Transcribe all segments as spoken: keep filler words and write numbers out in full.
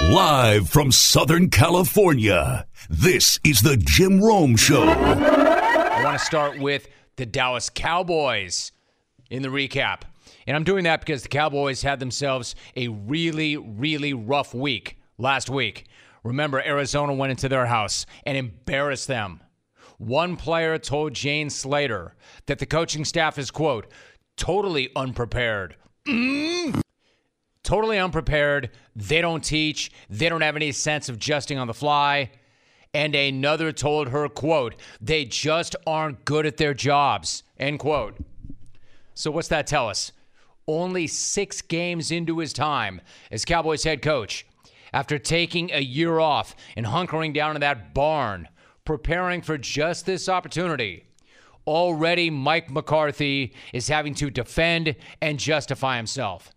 Live from Southern California, this is the Jim Rome Show. I want to start with the Dallas Cowboys in the recap. And I'm doing that because the Cowboys had themselves a really, really rough week last week. Remember, Arizona went into their house and embarrassed them. One player told Jane Slater that the coaching staff is, quote, totally unprepared. Mm. Totally unprepared. They don't teach. They don't have any sense of adjusting on the fly. And another told her, quote, they just aren't good at their jobs, end quote. So what's that tell us? Only six games into his time as Cowboys head coach, after taking a year off and hunkering down in that barn, preparing for just this opportunity, already Mike McCarthy is having to defend and justify himself.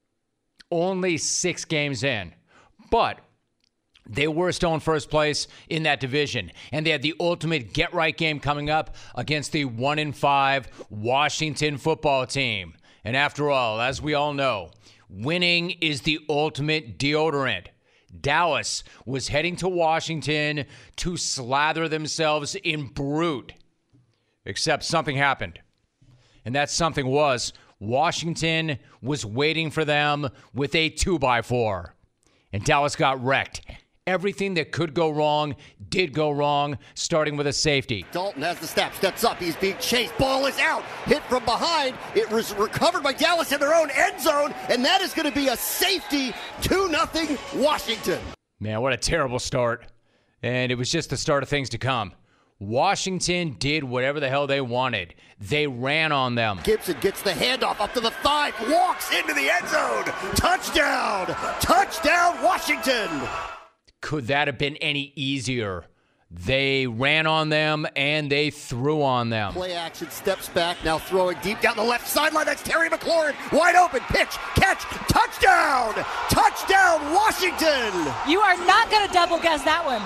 Only six games in. But they were still in first place in that division, and they had the ultimate get-right game coming up against the one and five Washington football team. And after all, as we all know, winning is the ultimate deodorant. Dallas was heading to Washington to slather themselves in brute. Except something happened. And that something was Washington was waiting for them with a two by four. And Dallas got wrecked. Everything that could go wrong did go wrong, starting with a safety. Dalton has the snap, steps up, he's being chased, ball is out, hit from behind, it was recovered by Dallas in their own end zone, and that is going to be a safety, two nothing Washington. Man, what a terrible start. And it was just the start of things to come. Washington did whatever the hell they wanted. They ran on them. Gibson gets the handoff up to the five, walks into the end zone, touchdown, touchdown Washington. Could that have been any easier? They ran on them, and they threw on them. Play action, steps back, now throwing deep down the left sideline. That's Terry McLaurin. Wide open, pitch, catch, touchdown! Touchdown, Washington! You are not going to double guess that one.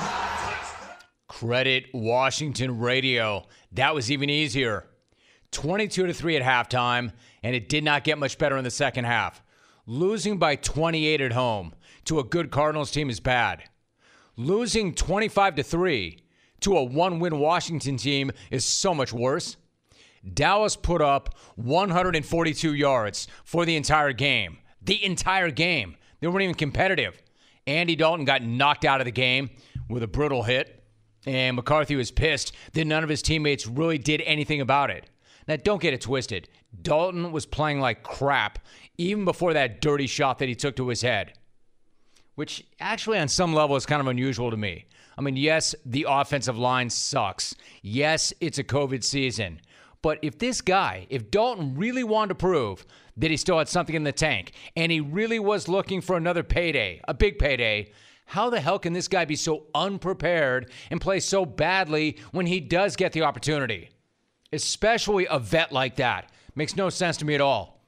Credit Washington radio. That was even easier. twenty-two to three at halftime, and it did not get much better in the second half. Losing by twenty-eight at home to a good Cardinals team is bad. Losing twenty-five to three to a one-win Washington team is so much worse. Dallas put up one hundred forty-two yards for the entire game. The entire game. They weren't even competitive. Andy Dalton got knocked out of the game with a brutal hit, and McCarthy was pissed that none of his teammates really did anything about it. Now, don't get it twisted. Dalton was playing like crap even before that dirty shot that he took to his head, which actually on some level is kind of unusual to me. I mean, yes, the offensive line sucks. Yes, it's a COVID season. But if this guy, if Dalton really wanted to prove that he still had something in the tank and he really was looking for another payday, a big payday, how the hell can this guy be so unprepared and play so badly when he does get the opportunity? Especially a vet like that. Makes no sense to me at all.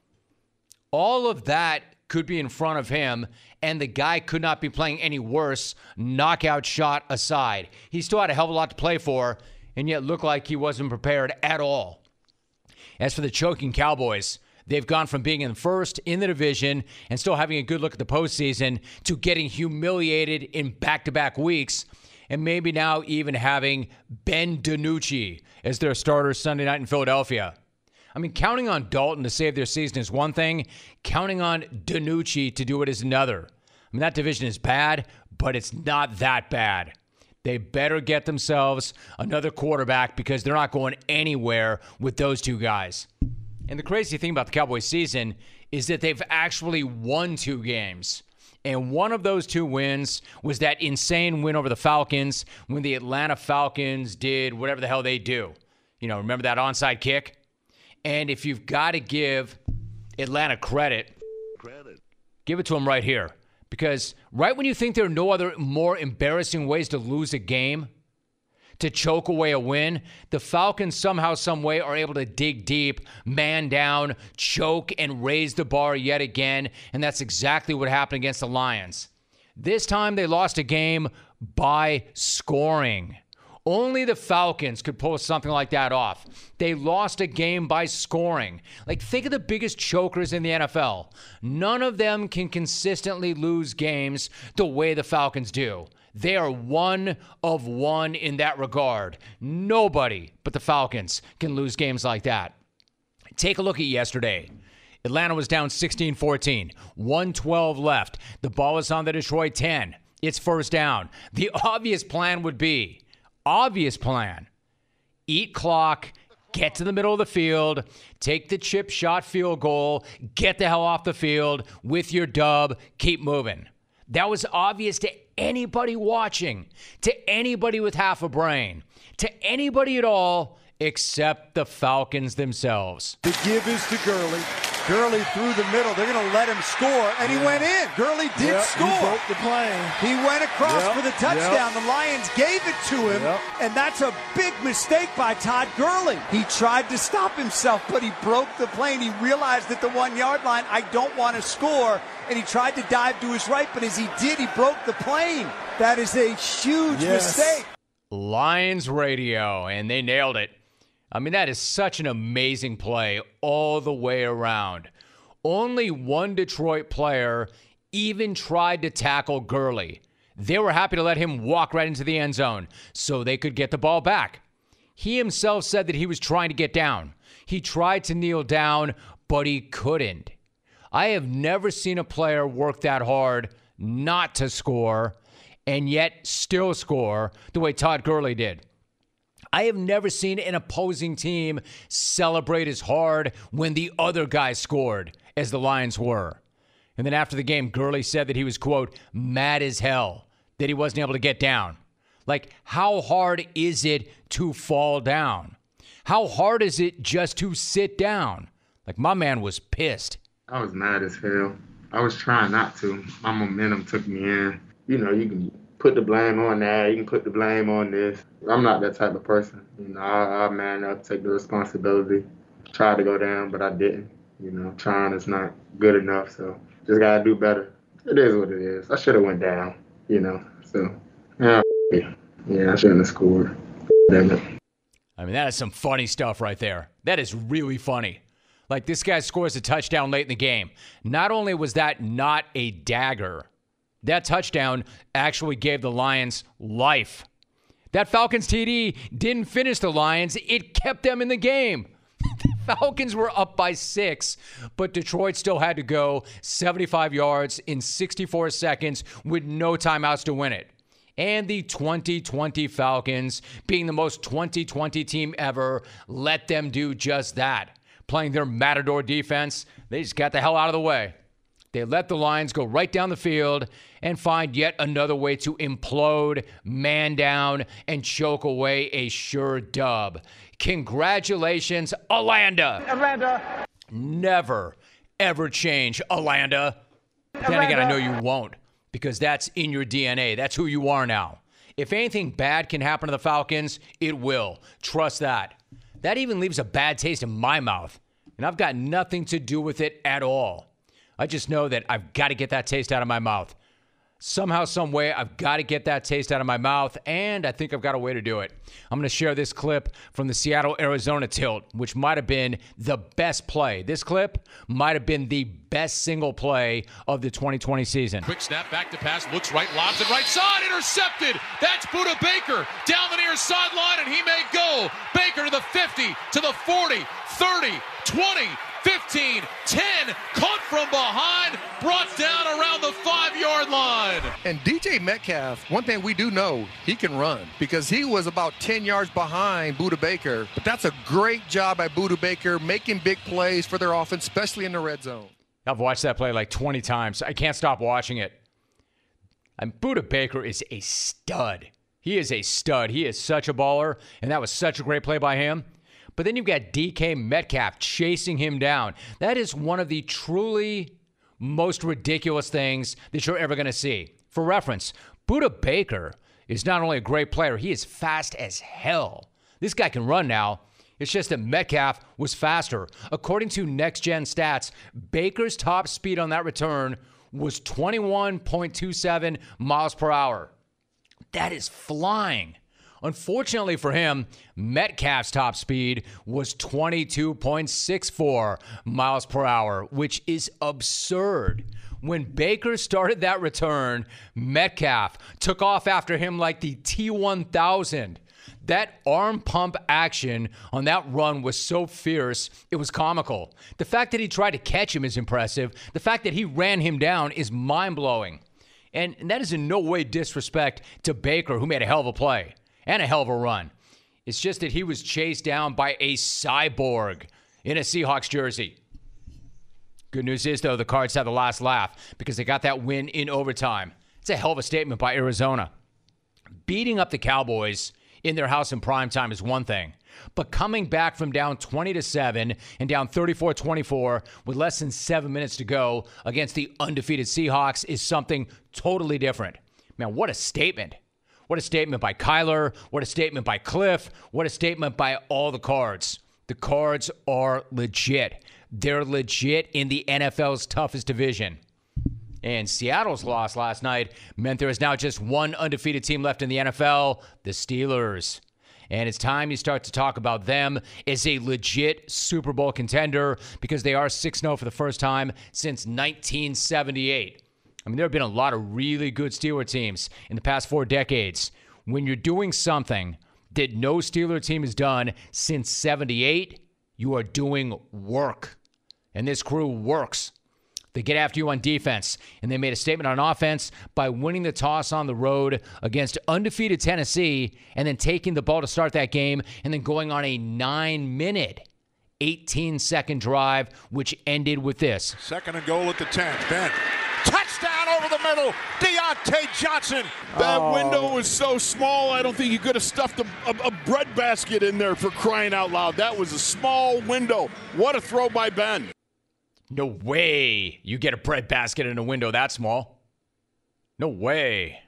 All of that could be in front of him, and the guy could not be playing any worse, knockout shot aside. He still had a hell of a lot to play for, and yet looked like he wasn't prepared at all. As for the choking Cowboys, they've gone from being in first in the division and still having a good look at the postseason to getting humiliated in back-to-back weeks, and maybe now even having Ben DiNucci as their starter Sunday night in Philadelphia. I mean, counting on Dalton to save their season is one thing. Counting on DiNucci to do it is another. I mean, that division is bad, but it's not that bad. They better get themselves another quarterback because they're not going anywhere with those two guys. And the crazy thing about the Cowboys season is that they've actually won two games. And one of those two wins was that insane win over the Falcons when the Atlanta Falcons did whatever the hell they do. You know, remember that onside kick? And if you've got to give Atlanta credit, credit, give it to them right here. Because right when you think there are no other more embarrassing ways to lose a game, to choke away a win, the Falcons somehow, some way are able to dig deep, man down, choke, and raise the bar yet again. And that's exactly what happened against the Lions. This time they lost a game by scoring. Only the Falcons could pull something like that off. They lost a game by scoring. Like, think of the biggest chokers in the N F L. None of them can consistently lose games the way the Falcons do. They are one of one in that regard. Nobody but the Falcons can lose games like that. Take a look at yesterday. Atlanta was down sixteen fourteen. one twelve left. The ball was on the Detroit ten. It's first down. The obvious plan would be, obvious plan, eat clock, get to the middle of the field, take the chip shot field goal, get the hell off the field with your dub, keep moving. That was obvious to anybody watching, to anybody with half a brain, to anybody at all except the Falcons themselves. The give is to Gurley. Gurley through the middle. They're going to let him score, and he went in. Gurley did yep, score. He broke the plane. He went across yep, for the touchdown. Yep. The Lions gave it to him, yep. and that's a big mistake by Todd Gurley. He tried to stop himself, but he broke the plane. He realized at the one-yard line, I don't want to score, and he tried to dive to his right, but as he did, he broke the plane. That is a huge yes. mistake. Lions radio, and they nailed it. I mean, that is such an amazing play all the way around. Only one Detroit player even tried to tackle Gurley. They were happy to let him walk right into the end zone so they could get the ball back. He himself said that he was trying to get down. He tried to kneel down, but he couldn't. I have never seen a player work that hard not to score and yet still score the way Todd Gurley did. I have never seen an opposing team celebrate as hard when the other guy scored as the Lions were. And then after the game, Gurley said that he was, quote, mad as hell that he wasn't able to get down. Like, how hard is it to fall down? How hard is it just to sit down? Like, my man was pissed. I was mad as hell. I was trying not to. My momentum took me in. You know, you can put the blame on that. You can put the blame on this. I'm not that type of person. You know, I, I man up, take the responsibility. Tried to go down, but I didn't. You know, trying is not good enough, so just gotta do better. It is what it is. I should have went down, you know. So, yeah, yeah, I shouldn't have scored. Damn it. I mean, that is some funny stuff right there. That is really funny. Like, this guy scores a touchdown late in the game. Not only was that not a dagger, that touchdown actually gave the Lions life. That Falcons T D didn't finish the Lions. It kept them in the game. The Falcons were up by six, but Detroit still had to go seventy-five yards in sixty-four seconds with no timeouts to win it. And the twenty twenty Falcons, being the most twenty twenty team ever, let them do just that. Playing their Matador defense, they just got the hell out of the way. They let the Lions go right down the field and find yet another way to implode, man down, and choke away a sure dub. Congratulations, Atlanta. Atlanta. Never, ever change, Atlanta. Then again, I know you won't, because that's in your D N A. That's who you are now. If anything bad can happen to the Falcons, it will. Trust that. That even leaves a bad taste in my mouth, and I've got nothing to do with it at all. I just know that I've got to get that taste out of my mouth. Somehow, some way, I've got to get that taste out of my mouth, and I think I've got a way to do it. I'm going to share this clip from the Seattle-Arizona tilt, which might have been the best play. This clip might have been the best single play of the twenty twenty season. Quick snap, back to pass, looks right, lobs it right side, intercepted. That's Budda Baker down the near sideline, and he may go. Baker to the fifty, to the forty, thirty, twenty, fifteen, ten, caught from behind, brought down around the five-yard line. And D J Metcalf, one thing we do know, he can run because he was about ten yards behind Budda Baker. But that's a great job by Budda Baker making big plays for their offense, especially in the red zone. I've watched that play like twenty times. I can't stop watching it. And Budda Baker is a stud. He is a stud. He is such a baller, and that was such a great play by him. But then you've got D K Metcalf chasing him down. That is one of the truly most ridiculous things that you're ever going to see. For reference, Budda Baker is not only a great player, he is fast as hell. This guy can run now. It's just that Metcalf was faster. According to Next Gen Stats, Baker's top speed on that return was twenty-one point two seven miles per hour. That is flying. Unfortunately for him, Metcalf's top speed was twenty-two point six four miles per hour, which is absurd. When Baker started that return, Metcalf took off after him like the T one thousand. That arm pump action on that run was so fierce, it was comical. The fact that he tried to catch him is impressive. The fact that he ran him down is mind-blowing. And that is in no way disrespect to Baker, who made a hell of a play and a hell of a run. It's just that he was chased down by a cyborg in a Seahawks jersey. Good news is, though, the Cards have the last laugh because they got that win in overtime. It's a hell of a statement by Arizona. Beating up the Cowboys in their house in primetime is one thing, but coming back from down twenty to seven and down thirty-four twenty-four with less than seven minutes to go against the undefeated Seahawks is something totally different. Man, what a statement. What a statement by Kyler. What a statement by Cliff. What a statement by all the Cards. The Cards are legit. They're legit in the N F L's toughest division. And Seattle's loss last night meant there is now just one undefeated team left in the N F L, the Steelers. And it's time you start to talk about them as a legit Super Bowl contender because they are six and oh for the first time since nineteen seventy-eight. I mean, there have been a lot of really good Steeler teams in the past four decades. When you're doing something that no Steeler team has done since seventy-eight, you are doing work. And this crew works. They get after you on defense, and they made a statement on offense by winning the toss on the road against undefeated Tennessee and then taking the ball to start that game and then going on a nine-minute, eighteen-second drive, which ended with this. Second and goal at the ten. Ben. Touchdown over the middle. Deontay Johnson. That oh. window was so small, I don't think you could have stuffed a, a, a bread basket in there for crying out loud. That was a small window. What a throw by Ben. No way you get a bread basket in a window that small. No way.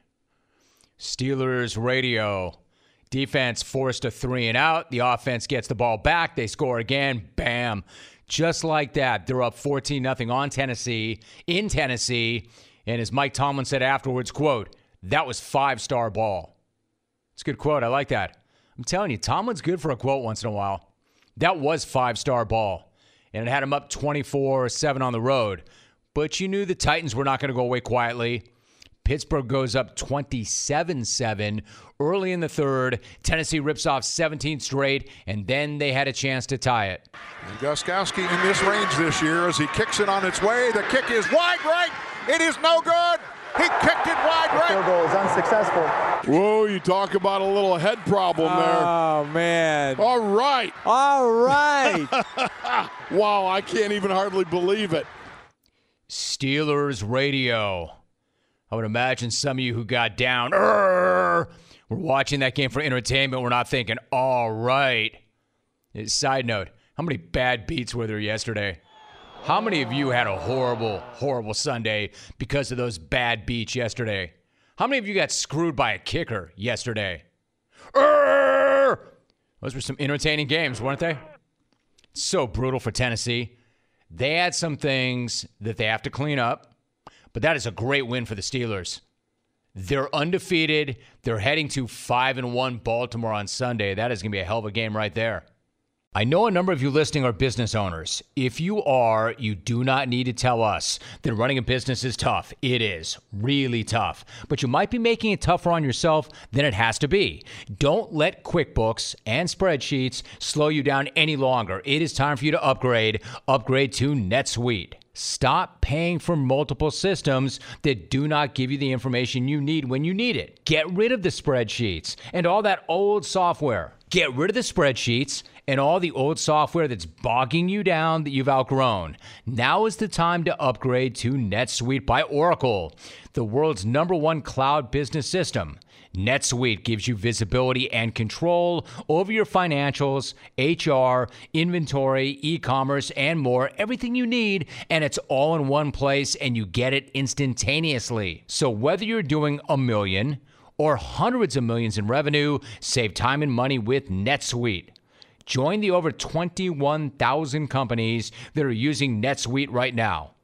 Steelers radio. Defense forced a three and out. The offense gets the ball back. They score again. Bam. Just like that, they're up fourteen nothing on Tennessee, in Tennessee. And as Mike Tomlin said afterwards, quote, that was five-star ball. It's a good quote. I like that. I'm telling you, Tomlin's good for a quote once in a while. That was five-star ball. And it had him up twenty-four seven on the road. But you knew the Titans were not going to go away quietly. Pittsburgh goes up twenty-seven seven early in the third. Tennessee rips off seventeen straight, and then they had a chance to tie it. And Gostkowski in this range this year as he kicks it on its way. The kick is wide right. It is no good. He kicked it wide right. Field goal is unsuccessful. Whoa, you talk about a little head problem there. Oh, man. All right. All right. Wow, I can't even hardly believe it. Steelers radio. I would imagine some of you who got down, we're watching that game for entertainment. We're not thinking, all right. Side note, how many bad beats were there yesterday? How many of you had a horrible, horrible Sunday because of those bad beats yesterday? How many of you got screwed by a kicker yesterday? Those were some entertaining games, weren't they? So brutal for Tennessee. They had some things that they have to clean up, but that is a great win for the Steelers. They're undefeated. They're heading to five and one Baltimore on Sunday. That is going to be a hell of a game right there. I know a number of you listening are business owners. If you are, you do not need to tell us that running a business is tough. It is really tough. But you might be making it tougher on yourself than it has to be. Don't let QuickBooks and spreadsheets slow you down any longer. It is time for you to upgrade. Upgrade to NetSuite. Stop paying for multiple systems that do not give you the information you need when you need it. Get rid of the spreadsheets and all that old software. Get rid of the spreadsheets and all the old software that's bogging you down that you've outgrown. Now is the time to upgrade to NetSuite by Oracle, the world's number one cloud business system. NetSuite gives you visibility and control over your financials, H R, inventory, e-commerce, and more. Everything you need, and it's all in one place, and you get it instantaneously. So whether you're doing a million or hundreds of millions in revenue, save time and money with NetSuite. Join the over twenty-one thousand companies that are using NetSuite right now.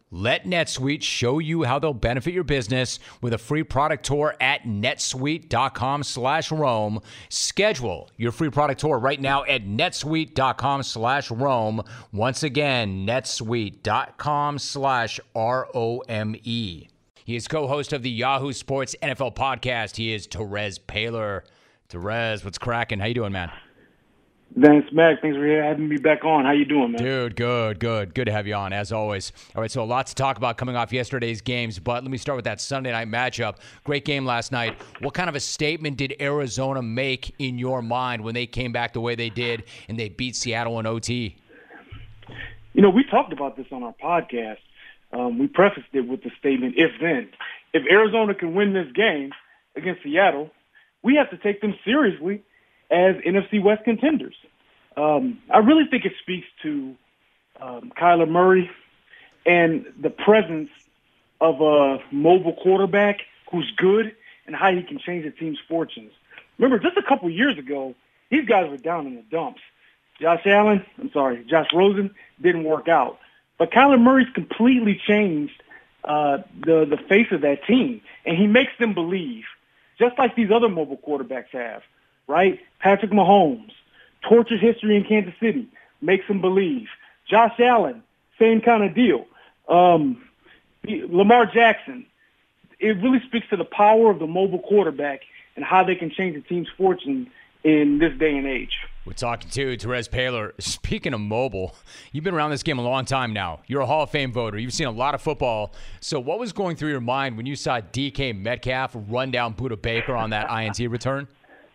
Let NetSuite show you how they'll benefit your business with a free product tour at netsuite.com slash Rome. Schedule your free product tour right now at netsuite.com slash Rome. Once again, netsuite.com slash R O M E. He is co-host of the Yahoo Sports N F L podcast. He is Terez Paylor. Terez, what's cracking? How you doing, man? Thanks, Mac. Thanks for having me back on. How you doing, man? Dude, good, good. Good to have you on, as always. All right, so a lot to talk about coming off yesterday's games, but let me start with that Sunday night matchup. Great game last night. What kind of a statement did Arizona make in your mind when they came back the way they did and they beat Seattle in O T? You know, we talked about this on our podcast. Um, we prefaced it with the statement, if then. If Arizona can win this game against Seattle, we have to take them seriously as N F C West contenders. Um, I really think it speaks to um, Kyler Murray and the presence of a mobile quarterback who's good and how he can change the team's fortunes. Remember, just a couple years ago, these guys were down in the dumps. Josh Allen, I'm sorry, Josh Rosen didn't work out. But Kyler Murray's completely changed uh, the, the face of that team, and he makes them believe, just like these other mobile quarterbacks have. Right? Patrick Mahomes, tortured history in Kansas City, makes him believe. Josh Allen, same kind of deal. Um, Lamar Jackson, it really speaks to the power of the mobile quarterback and how they can change the team's fortune in this day and age. We're talking to Terez Paylor. Speaking of mobile, you've been around this game a long time now. You're a Hall of Fame voter. You've seen a lot of football. So what was going through your mind when you saw D K Metcalf run down Budda Baker on that I N T return?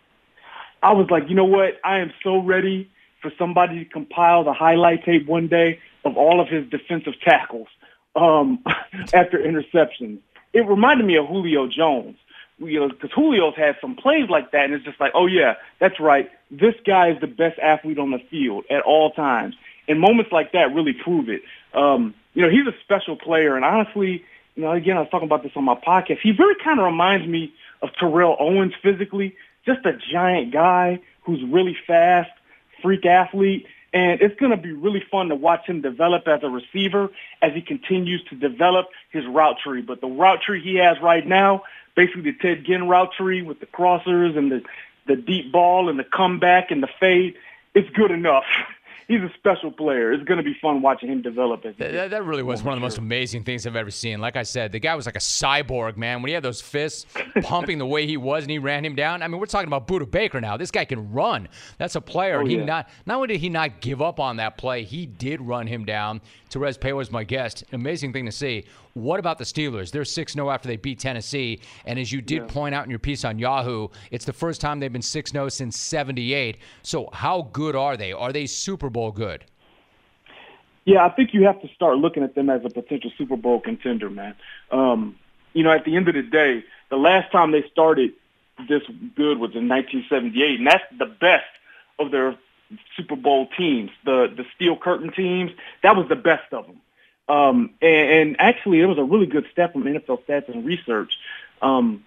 I was like, you know what? I am so ready for somebody to compile the highlight tape one day of all of his defensive tackles um, after interceptions. It reminded me of Julio Jones, you know, because Julio's had some plays like that, and it's just like, oh, yeah, that's right. This guy is the best athlete on the field at all times. And moments like that really prove it. Um, you know, he's a special player, and honestly, you know, again, I was talking about this on my podcast. He really kind of reminds me of Terrell Owens physically. Just a giant guy who's really fast, freak athlete, and it's going to be really fun to watch him develop as a receiver as he continues to develop his route tree. But the route tree he has right now, basically the Ted Ginn route tree with the crossers and the, the deep ball and the comeback and the fade, it's good enough. He's a special player. It's going to be fun watching him develop. As that, that really was one of the most amazing things I've ever seen. Like I said, the guy was like a cyborg, man. When he had those fists pumping the way he was and he ran him down. I mean, we're talking about Budda Baker now. This guy can run. That's a player. Oh, and he yeah. not not only did he not give up on that play, he did run him down. Terez Paylor was my guest. An amazing thing to see. What about the Steelers? They're six and oh after they beat Tennessee. And as you did yeah. point out in your piece on Yahoo, it's the first time they've been six and oh since seventy-eight. So how good are they? Are they Super Bowl good? Yeah, I think you have to start looking at them as a potential Super Bowl contender, man. Um, you know, at the end of the day, the last time they started this good was in nineteen seventy-eight, and that's the best of their Super Bowl teams, the the Steel Curtain teams. That was the best of them. Um, and, and actually, it was a really good step from N F L Stats and Research. Um,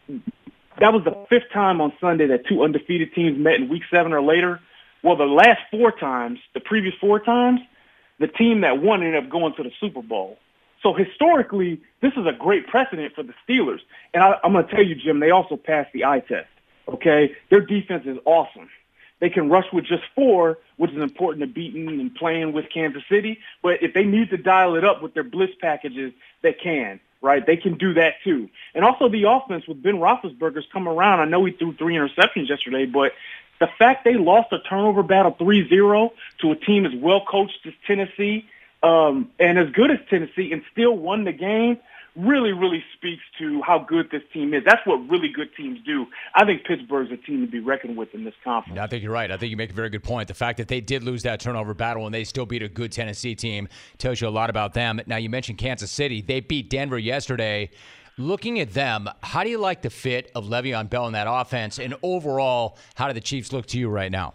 that was the fifth time on Sunday that two undefeated teams met in Week seven or later. Well, the last four times, the previous four times, the team that won ended up going to the Super Bowl. So historically, this is a great precedent for the Steelers. And I, I'm going to tell you, Jim, they also passed the eye test, okay? Their defense is awesome. They can rush with just four, which is important to beating and playing with Kansas City. But if they need to dial it up with their blitz packages, they can, right? They can do that too. And also the offense with Ben Roethlisberger's come around. I know he threw three interceptions yesterday, but the fact they lost a turnover battle three zero to a team as well-coached as Tennessee um, and as good as Tennessee and still won the game really, really speaks to how good this team is. That's what really good teams do. I think Pittsburgh's a team to be reckoned with in this conference. I think you're right. I think you make a very good point. The fact that they did lose that turnover battle and they still beat a good Tennessee team tells you a lot about them. Now, you mentioned Kansas City. They beat Denver yesterday. Looking at them, how do you like the fit of Le'Veon Bell in that offense? And overall, how do the Chiefs look to you right now?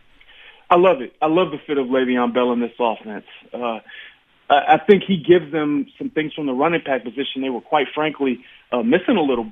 I love it. I love the fit of Le'Veon Bell in this offense. Uh, I think he gives them some things from the running back position they were, quite frankly, uh, missing a little bit.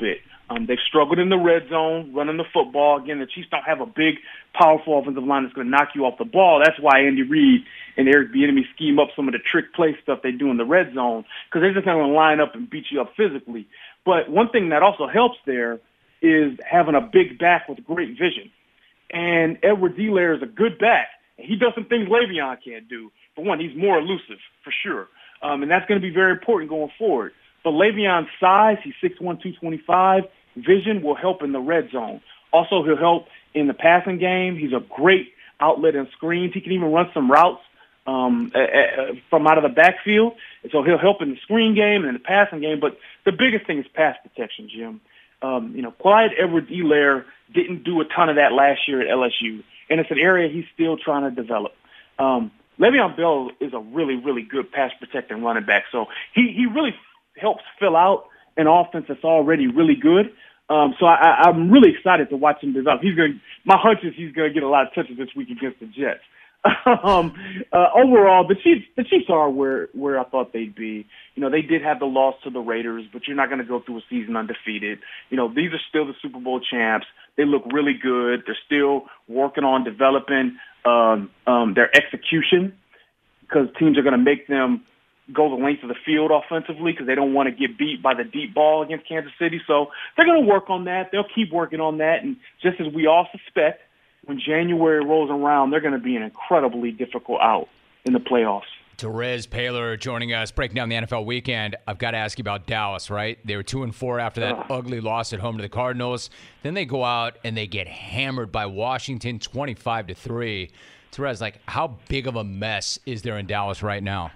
Um, they've struggled in the red zone, running the football. Again, the Chiefs don't have a big, powerful offensive line that's going to knock you off the ball. That's why Andy Reid and Eric Bieniemy scheme up some of the trick play stuff they do in the red zone, because they're just not going to line up and beat you up physically. But one thing that also helps there is having a big back with great vision. And Edwards-Helaire is a good back. He does some things Le'Veon can't do. For one, he's more elusive, for sure. Um, and that's going to be very important going forward. But Le'Veon's size, he's six one, two twenty-five, vision will help in the red zone. Also, he'll help in the passing game. He's a great outlet and screens. He can even run some routes um, uh, from out of the backfield. And so he'll help in the screen game and in the passing game. But the biggest thing is pass protection, Jim. Um, you know, Clyde Edwards-Helaire didn't do a ton of that last year at L S U, and it's an area he's still trying to develop. Um, Le'Veon Bell is a really, really good pass protecting running back. So he, he really helps fill out an offense that's already really good. Um, so I, I'm really excited to watch him develop. He's going. My hunch is he's going to get a lot of touches this week against the Jets. um, uh, overall, the Chiefs, the Chiefs are where where I thought they'd be. You know, they did have the loss to the Raiders, but you're not going to go through a season undefeated. You know, these are still the Super Bowl champs. They look really good. They're still working on developing um, um, their execution, because teams are going to make them go the length of the field offensively because they don't want to get beat by the deep ball against Kansas City. So they're going to work on that. They'll keep working on that. And just as we all suspect, when January rolls around, they're going to be an incredibly difficult out in the playoffs. Terez Paylor joining us, breaking down the N F L weekend. I've got to ask you about Dallas, right? They were two and four after that Ugh. ugly loss at home to the Cardinals. Then they go out and they get hammered by Washington, twenty-five to three. Terez, like, how big of a mess is there in Dallas right now?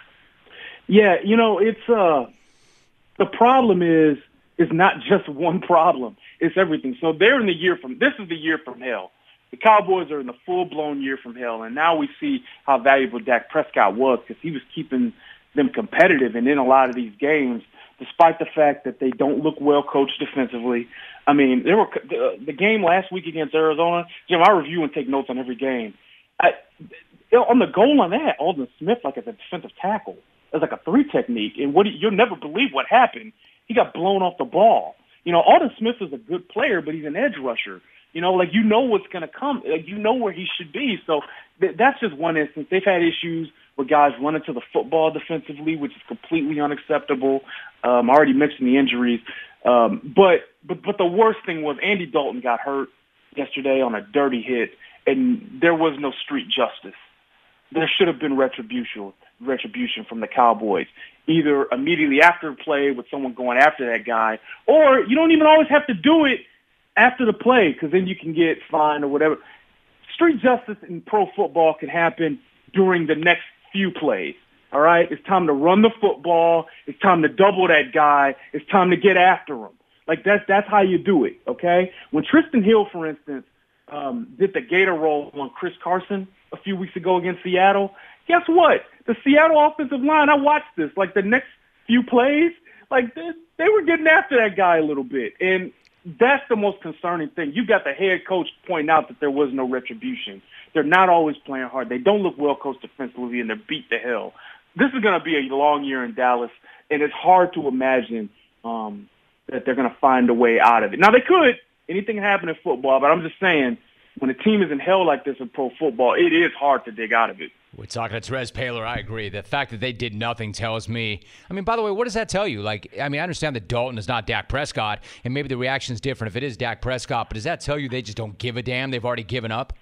Yeah, you know, it's uh, the problem is it's not just one problem; it's everything. So they're in the year from this is the year from hell. The Cowboys are in the full-blown year from hell, and now we see how valuable Dak Prescott was, because he was keeping them competitive and in a lot of these games, despite the fact that they don't look well coached defensively. I mean, there were the, the game last week against Arizona. Jim, I review and take notes on every game. I, on the goal line, they had Aldon Smith like as a defensive tackle. It was like a three technique, and what you'll never believe what happened. He got blown off the ball. You know, Aldon Smith is a good player, but he's an edge rusher. You know, like, you know what's going to come. Like, you know where he should be. So th- that's just one instance. They've had issues with guys running to the football defensively, which is completely unacceptable. Um, I already mentioned the injuries. Um, but, but, but the worst thing was Andy Dalton got hurt yesterday on a dirty hit, and there was no street justice. There should have been retribution, retribution from the Cowboys, either immediately after the play with someone going after that guy, or you don't even always have to do it after the play, because then you can get fined or whatever. Street justice in pro football can happen during the next few plays, all right? It's time to run the football. It's time to double that guy. It's time to get after him. Like, that's that's how you do it, okay? When Tristan Hill, for instance, um, did the gator roll on Chris Carson a few weeks ago against Seattle, guess what? The Seattle offensive line, I watched this, like the next few plays, like they, they were getting after that guy a little bit. And that's the most concerning thing. You got the head coach pointing out that there was no retribution. They're not always playing hard. They don't look well coached defensively, and they're beat to hell. This is going to be a long year in Dallas, and it's hard to imagine um, that they're going to find a way out of it. Now, they could. Anything can happen in football, but I'm just saying, when a team is in hell like this in pro football, it is hard to dig out of it. We're talking to Terez Paylor. I agree. The fact that they did nothing tells me. I mean, by the way, what does that tell you? Like, I mean, I understand that Dalton is not Dak Prescott, and maybe the reaction is different if it is Dak Prescott. But does that tell you they just don't give a damn? They've already given up.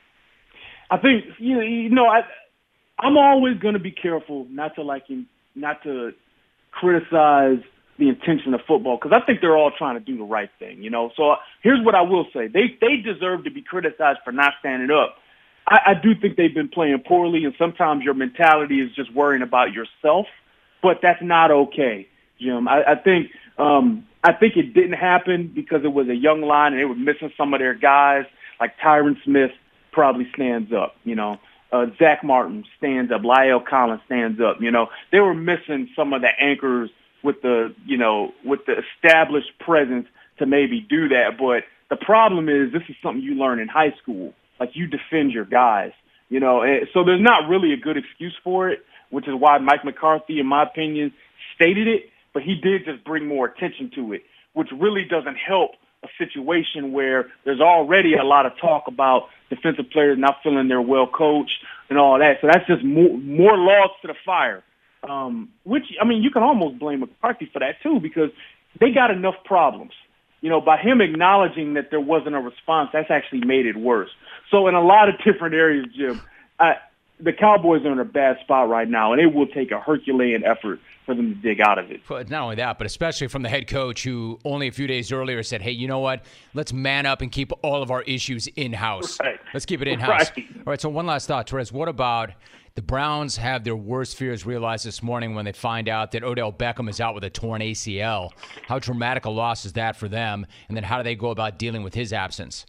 I think you know. You know I, I'm always going to be careful not to like not to criticize the intention of football, because I think they're all trying to do the right thing. You know. So here's what I will say: they they deserve to be criticized for not standing up. I, I do think they've been playing poorly, and sometimes your mentality is just worrying about yourself, but that's not okay, Jim. I, I think um, I think it didn't happen because it was a young line and they were missing some of their guys. Like Tyron Smith probably stands up, you know. Uh, Zach Martin stands up. La'el Collins stands up. You know, they were missing some of the anchors with the, you know, with the established presence to maybe do that. But the problem is this is something you learn in high school. Like, you defend your guys, you know. And so there's not really a good excuse for it, which is why Mike McCarthy, in my opinion, stated it. But he did just bring more attention to it. which really doesn't help a situation where there's already a lot of talk about defensive players not feeling they're well coached and all that. So that's just more, more logs to the fire, um, which, I mean, you can almost blame McCarthy for that too, because they got enough problems. You know, by him acknowledging that there wasn't a response, that's actually made it worse. So in a lot of different areas, Jim, I, the Cowboys are in a bad spot right now, and it will take a Herculean effort for them to dig out of it. But not only that, but especially from the head coach who only a few days earlier said, hey, you know what? Let's man up and keep all of our issues in-house. Right. Let's keep it in-house. Right. All right, so one last thought, Terez. What about the Browns have their worst fears realized this morning when they find out that Odell Beckham is out with a torn A C L? How dramatic a loss is that for them? And then how do they go about dealing with his absence?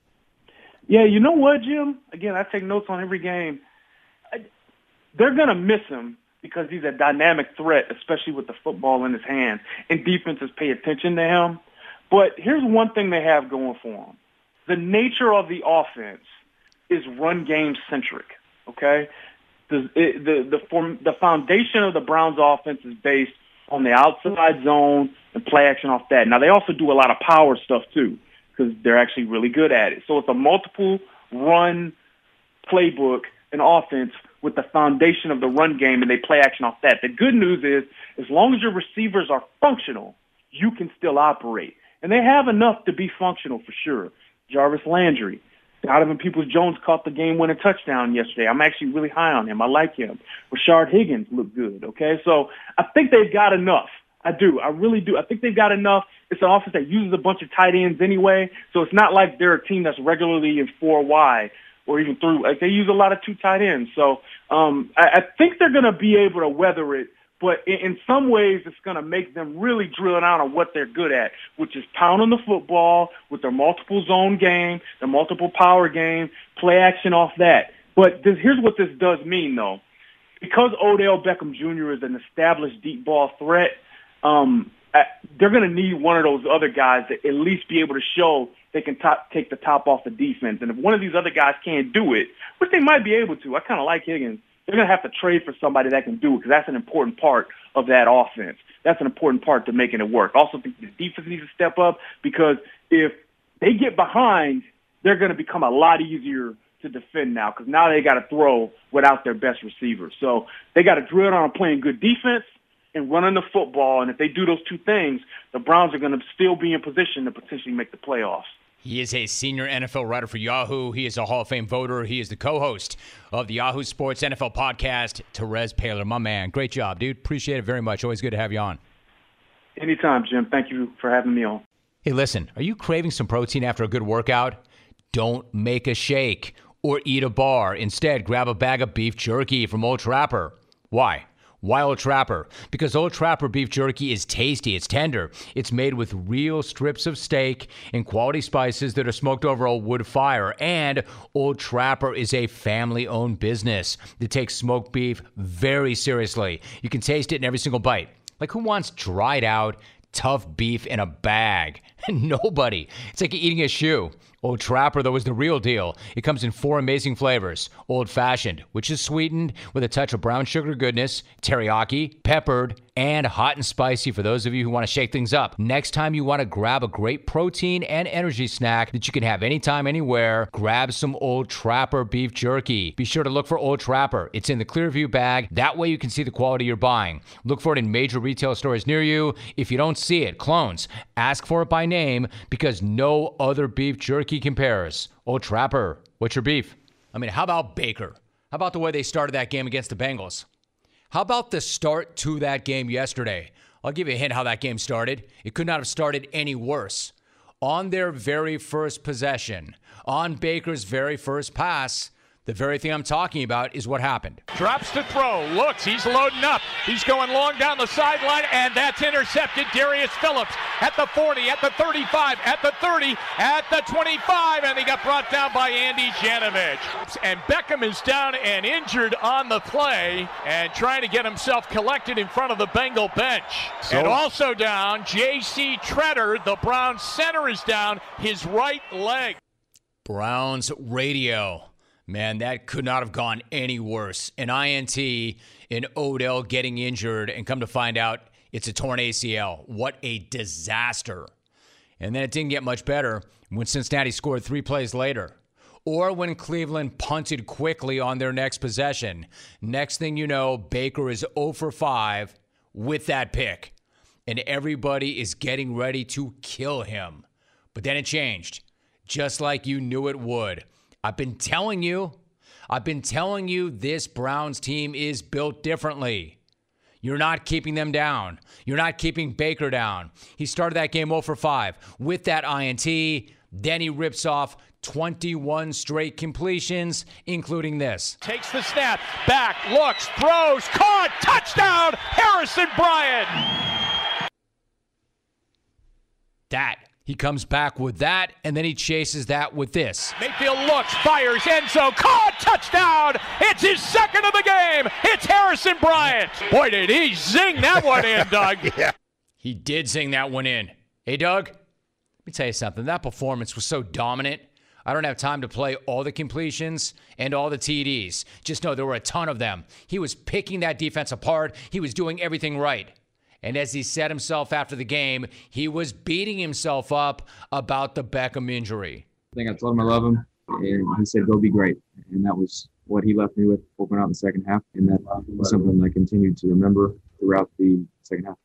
Yeah, you know what, Jim? Again, I take notes on every game. They're going to miss him because he's a dynamic threat, especially with the football in his hand, and defenses pay attention to him. But here's one thing they have going for them. The nature of the offense is run game centric, okay? The, it, the, the, form, the foundation of the Browns offense is based on the outside zone and play action off that. Now, they also do a lot of power stuff, too, because they're actually really good at it. So it's a multiple run playbook and offense with the foundation of the run game, and they play action off that. The good news is, as long as your receivers are functional, you can still operate. And they have enough to be functional for sure. Jarvis Landry, Donovan Peoples-Jones caught the game-winning touchdown yesterday. I'm actually really high on him. I like him. Rashard Higgins looked good, okay? So I think they've got enough. I do. I really do. I think they've got enough. It's an offense that uses a bunch of tight ends anyway, so it's not like they're a team that's regularly in four wide or even through. Like, they use a lot of two tight ends. So um, I, I think they're going to be able to weather it, but in, in some ways it's going to make them really drill down on what they're good at, which is pounding the football with their multiple zone game, their multiple power game, play action off that. But this, here's what this does mean, though. Because Odell Beckham Junior is an established deep ball threat, um, they're going to need one of those other guys to at least be able to show they can top, take the top off the defense. And if one of these other guys can't do it, which they might be able to, I kind of like Higgins, they're going to have to trade for somebody that can do it because that's an important part of that offense. That's an important part to making it work. I also think the defense needs to step up because if they get behind, they're going to become a lot easier to defend now because now they got to throw without their best receiver. So they got to drill down on playing good defense and running the football. And if they do those two things, the Browns are going to still be in position to potentially make the playoffs. He is a senior N F L writer for Yahoo. He is a Hall of Fame voter. He is the co-host of the Yahoo Sports N F L podcast, Terez Paylor. My man, great job, dude. Appreciate it very much. Always good to have you on. Anytime, Jim. Thank you for having me on. Hey, listen, are you craving some protein after a good workout? Don't make a shake or eat a bar. Instead, grab a bag of beef jerky from Old Trapper. Why? Why Old Trapper? Because Old Trapper beef jerky is tasty, it's tender, it's made with real strips of steak and quality spices that are smoked over a wood fire. And Old Trapper is a family-owned business that takes smoked beef very seriously. You can taste it in every single bite. Like, who wants dried out, tough beef in a bag? Nobody. It's like eating a shoe. Old Trapper, though, is the real deal. It comes in four amazing flavors. Old-fashioned, which is sweetened with a touch of brown sugar goodness, teriyaki, peppered, and hot and spicy for those of you who want to shake things up. Next time you want to grab a great protein and energy snack that you can have anytime, anywhere, grab some Old Trapper beef jerky. Be sure to look for Old Trapper. It's in the Clearview bag. That way you can see the quality you're buying. Look for it in major retail stores near you. If you don't see it, clones, ask for it by name because no other beef jerky compares. Old Trapper, what's your beef? I mean, how about Baker? How about the way they started that game against the Bengals? How about the start to that game yesterday? I'll give you a hint how that game started. It could not have started any worse. On their very first possession, on Baker's very first pass, the very thing I'm talking about is what happened. Drops to throw, looks, he's loading up. He's going long down the sideline, and that's intercepted. Darius Phillips at the forty, at the thirty-five, at the thirty, at the twenty-five, and he got brought down by Andy Janovich. And Beckham is down and injured on the play and trying to get himself collected in front of the Bengal bench. So, and also down, J C Tretter, the Browns center, is down, his right leg. Browns radio. Man, that could not have gone any worse. An I N T, an Odell getting injured, and come to find out it's a torn A C L. What a disaster. And then it didn't get much better when Cincinnati scored three plays later. Or when Cleveland punted quickly on their next possession. Next thing you know, Baker is zero for five with that pick. And everybody is getting ready to kill him. But then it changed, just like you knew it would. I've been telling you, I've been telling you this Browns team is built differently. You're not keeping them down. You're not keeping Baker down. He started that game zero for five with that I N T. Then he rips off twenty-one straight completions, including this. Takes the snap, back, looks, throws, caught, touchdown, Harrison Bryant. That. He comes back with that, and then he chases that with this. Mayfield looks, fires, end zone, caught, touchdown. It's his second of the game. It's Harrison Bryant. Boy, did he zing that one in, Doug. Yeah. He did zing that one in. Hey, Doug, let me tell you something. That performance was so dominant. I don't have time to play all the completions and all the T Ds. Just know there were a ton of them. He was picking that defense apart. He was doing everything right. And as he said himself after the game, he was beating himself up about the Beckham injury. I think I told him I love him, and he said, go be great. And that was what he left me with opening out the second half, and that was something I continued to remember throughout the second half.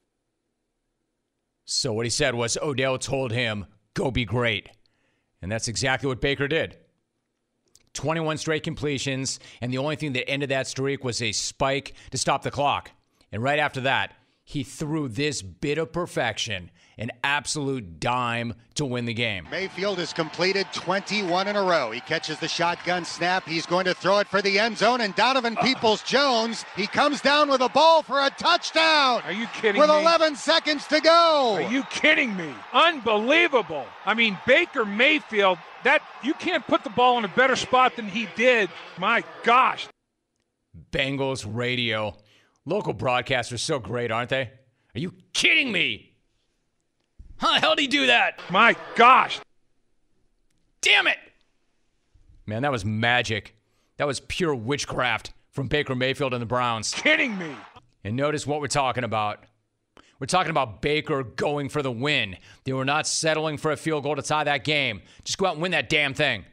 So what he said was Odell told him, go be great. And that's exactly what Baker did. twenty-one straight completions, and the only thing that ended that streak was a spike to stop the clock. And right after that, he threw this bit of perfection, an absolute dime to win the game. Mayfield has completed twenty-one in a row. He catches the shotgun snap. He's going to throw it for the end zone, and Donovan Peoples-Jones, he comes down with a ball for a touchdown. Are you kidding with me? With eleven seconds to go. Are you kidding me? Unbelievable. I mean, Baker Mayfield, that you can't put the ball in a better spot than he did. My gosh. Bengals radio. Local broadcasters so great, aren't they? Are you kidding me? How the hell did he do that? My gosh. Damn it. Man, that was magic. That was pure witchcraft from Baker Mayfield and the Browns. Kidding me. And notice what we're talking about. We're talking about Baker going for the win. They were not settling for a field goal to tie that game. Just go out and win that damn thing.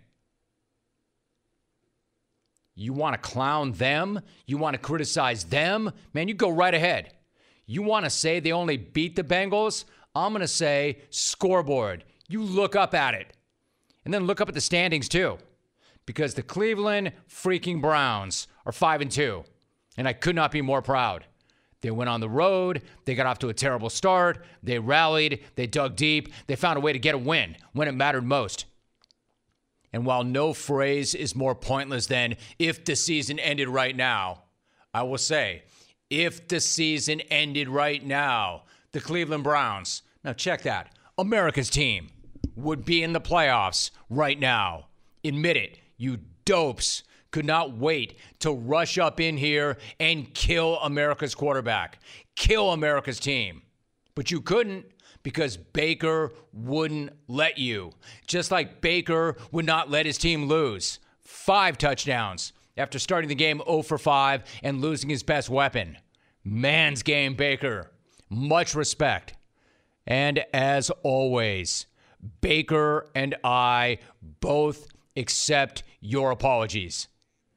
You want to clown them? You want to criticize them? Man, you go right ahead. You want to say they only beat the Bengals? I'm going to say scoreboard. You look up at it. And then look up at the standings too. Because the Cleveland freaking Browns are five and two. And I could not be more proud. They went on the road. They got off to a terrible start. They rallied. They dug deep. They found a way to get a win when it mattered most. And while no phrase is more pointless than if the season ended right now, I will say, if the season ended right now, the Cleveland Browns, now check that, America's team, would be in the playoffs right now. Admit it, you dopes could not wait to rush up in here and kill America's quarterback, kill America's team. But you couldn't. Because Baker wouldn't let you. Just like Baker would not let his team lose. Five touchdowns after starting the game zero for five and losing his best weapon. Man's game, Baker. Much respect. And as always, Baker and I both accept your apologies.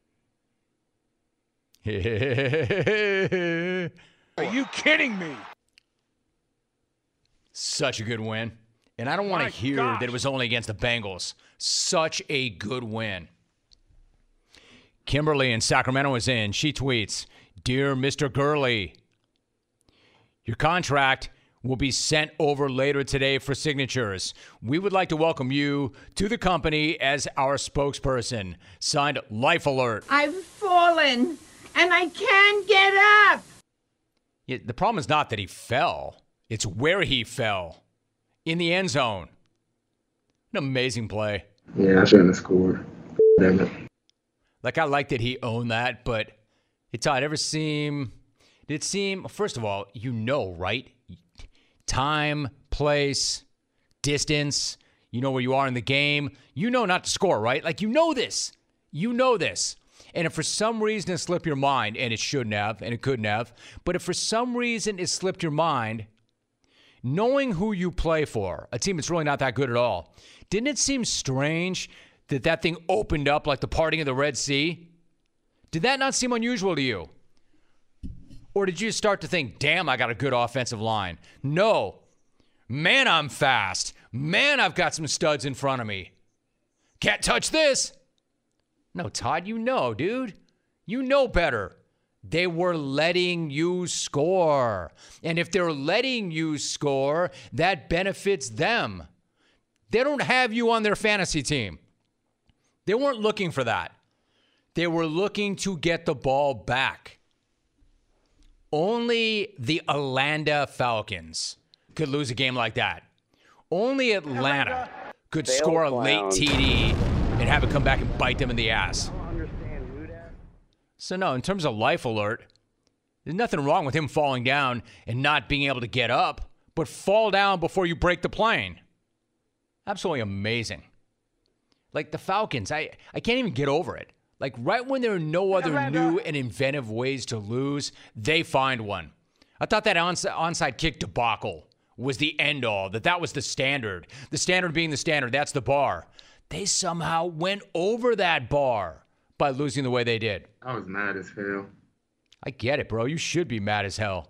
Are you kidding me? Such a good win. And I don't want to hear gosh. that it was only against the Bengals. Such a good win. Kimberly in Sacramento is in. She tweets, Dear Mister Gurley, your contract will be sent over later today for signatures. We would like to welcome you to the company as our spokesperson. Signed, Life Alert. I've fallen, and I can't get up. Yeah, the problem is not that he fell. It's where he fell. In the end zone. An amazing play. Yeah, I shouldn't have scored. Damn it. Like, I like that he owned that, but it, Todd, ever seem, did it seem, first of all, you know, right? Time, place, distance, you know where you are in the game. You know not to score, right? Like, you know this. You know this. And if for some reason it slipped your mind, and it shouldn't have, and it couldn't have, but if for some reason it slipped your mind, knowing who you play for, a team that's really not that good at all, didn't it seem strange that that thing opened up like the parting of the Red Sea? Did that not seem unusual to you? Or did you start to think, damn, I got a good offensive line? No. Man, I'm fast. Man, I've got some studs in front of me. Can't touch this. No, Todd, you know, dude. You know better. They were letting you score. And if they're letting you score, that benefits them. They don't have you on their fantasy team. They weren't looking for that. They were looking to get the ball back. Only the Atlanta Falcons could lose a game like that. Only Atlanta could Fail score a clown. late T D and have it come back and bite them in the ass. So no, in terms of life alert, there's nothing wrong with him falling down and not being able to get up, but fall down before you break the plane. Absolutely amazing. Like the Falcons, I, I can't even get over it. Like right when there are no other new and inventive ways to lose, they find one. I thought that ons- onside kick debacle was the end all, that that was the standard. The standard being the standard, that's the bar. They somehow went over that bar by losing the way they did. I was mad as hell. I get it, bro. You should be mad as hell.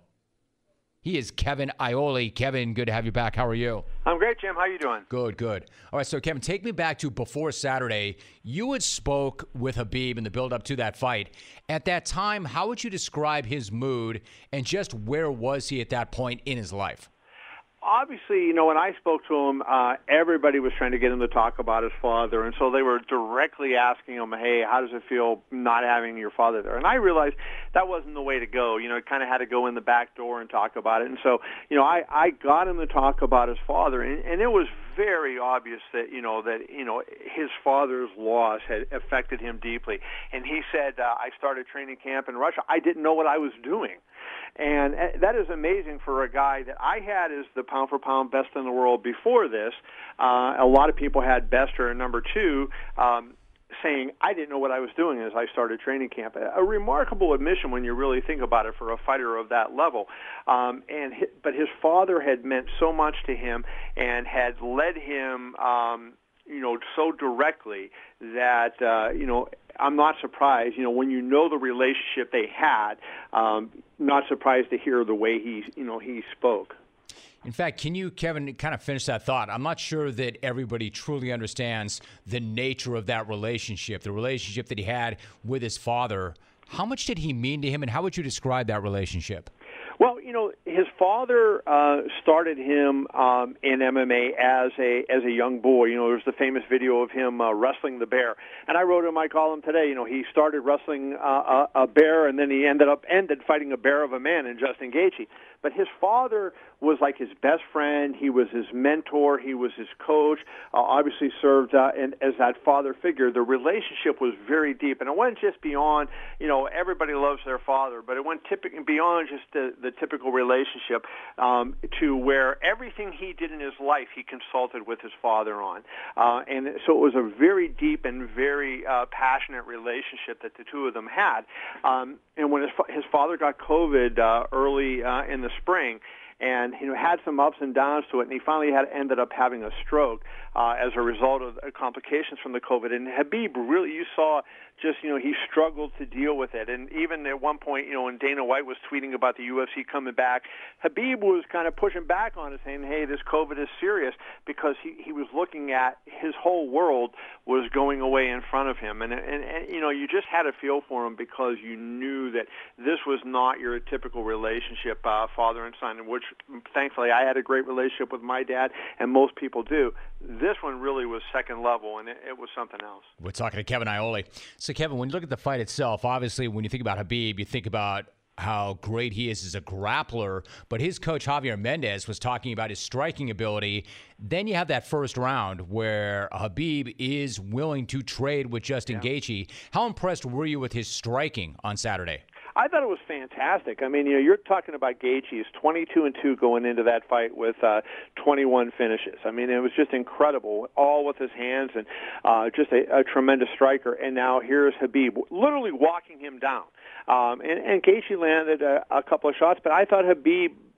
He is Kevin Iole. Kevin, good to have you back. How are you? I'm great, Jim. How you doing? Good, good. All right, so Kevin, take me back to before Saturday. You had spoke with Khabib in the build-up to that fight. At that time, how would you describe his mood, and just where was he at that point in his life? Obviously, you know, when I spoke to him, uh, everybody was trying to get him to talk about his father, and so they were directly asking him, hey, how does it feel not having your father there? And I realized that wasn't the way to go. You know, it kind of had to go in the back door and talk about it. And so, you know, I, I got him to talk about his father, and, and it was very obvious that, you know, that, you know, his father's loss had affected him deeply. And he said, uh, I started training camp in Russia. I didn't know what I was doing. And that is amazing for a guy that I had as the pound-for-pound best in the world before this. Uh, a lot of people had Bester at number two, um, saying, I didn't know what I was doing as I started training camp. A remarkable admission when you really think about it for a fighter of that level. Um, and his, But his father had meant so much to him and had led him, um, you know, so directly that, uh, you know, I'm not surprised, you know, when you know the relationship they had, um, not surprised to hear the way he, you know, he spoke. In fact, can you, Kevin, kind of finish that thought? I'm not sure that everybody truly understands the nature of that relationship, the relationship that he had with his father. How much did he mean to him, and how would you describe that relationship? Well, you know, his father uh, started him um, in M M A as a as a young boy. You know, there's the famous video of him uh, wrestling the bear. And I wrote in my column today, you know, he started wrestling uh, a, a bear, and then he ended up ended fighting a bear of a man in Justin Gaethje. But his father was like his best friend. He was his mentor. He was his coach. Uh, obviously served uh, in, as that father figure. The relationship was very deep, and it went just beyond, you know, everybody loves their father, but it went typically beyond just the, the typical relationship um, to where everything he did in his life he consulted with his father on. Uh, and so it was a very deep and very uh, passionate relationship that the two of them had. Um, and when his, his father got COVID uh, early uh, in the spring, and you know had some ups and downs to it, and he finally had ended up having a stroke uh, as a result of uh, complications from the COVID. And Khabib really, you saw just, you know, he struggled to deal with it. And even at one point, you know, when Dana White was tweeting about the U F C coming back, Khabib was kind of pushing back on it, saying, hey, this COVID is serious, because he, he was looking at his whole world was going away in front of him. And, and, and, you know, you just had a feel for him because you knew that this was not your typical relationship, uh, father and son, in which, thankfully, I had a great relationship with my dad, and most people do. This one really was second level, and it, it was something else. We're talking to Kevin Iole. So, Kevin, when you look at the fight itself, obviously, when you think about Khabib, you think about how great he is as a grappler, but his coach Javier Mendez was talking about his striking ability. Then you have that first round where Khabib is willing to trade with Justin yeah. Gaethje. How impressed were you with his striking on Saturday? I thought it was fantastic. I mean, you know, you're talking about Gaethje. He's twenty-two and two going into that fight with uh, twenty-one finishes. I mean, it was just incredible, all with his hands, and uh, just a, a tremendous striker. And now here's Khabib, literally walking him down. Um, and, and Gaethje landed a, a couple of shots, but I thought Khabib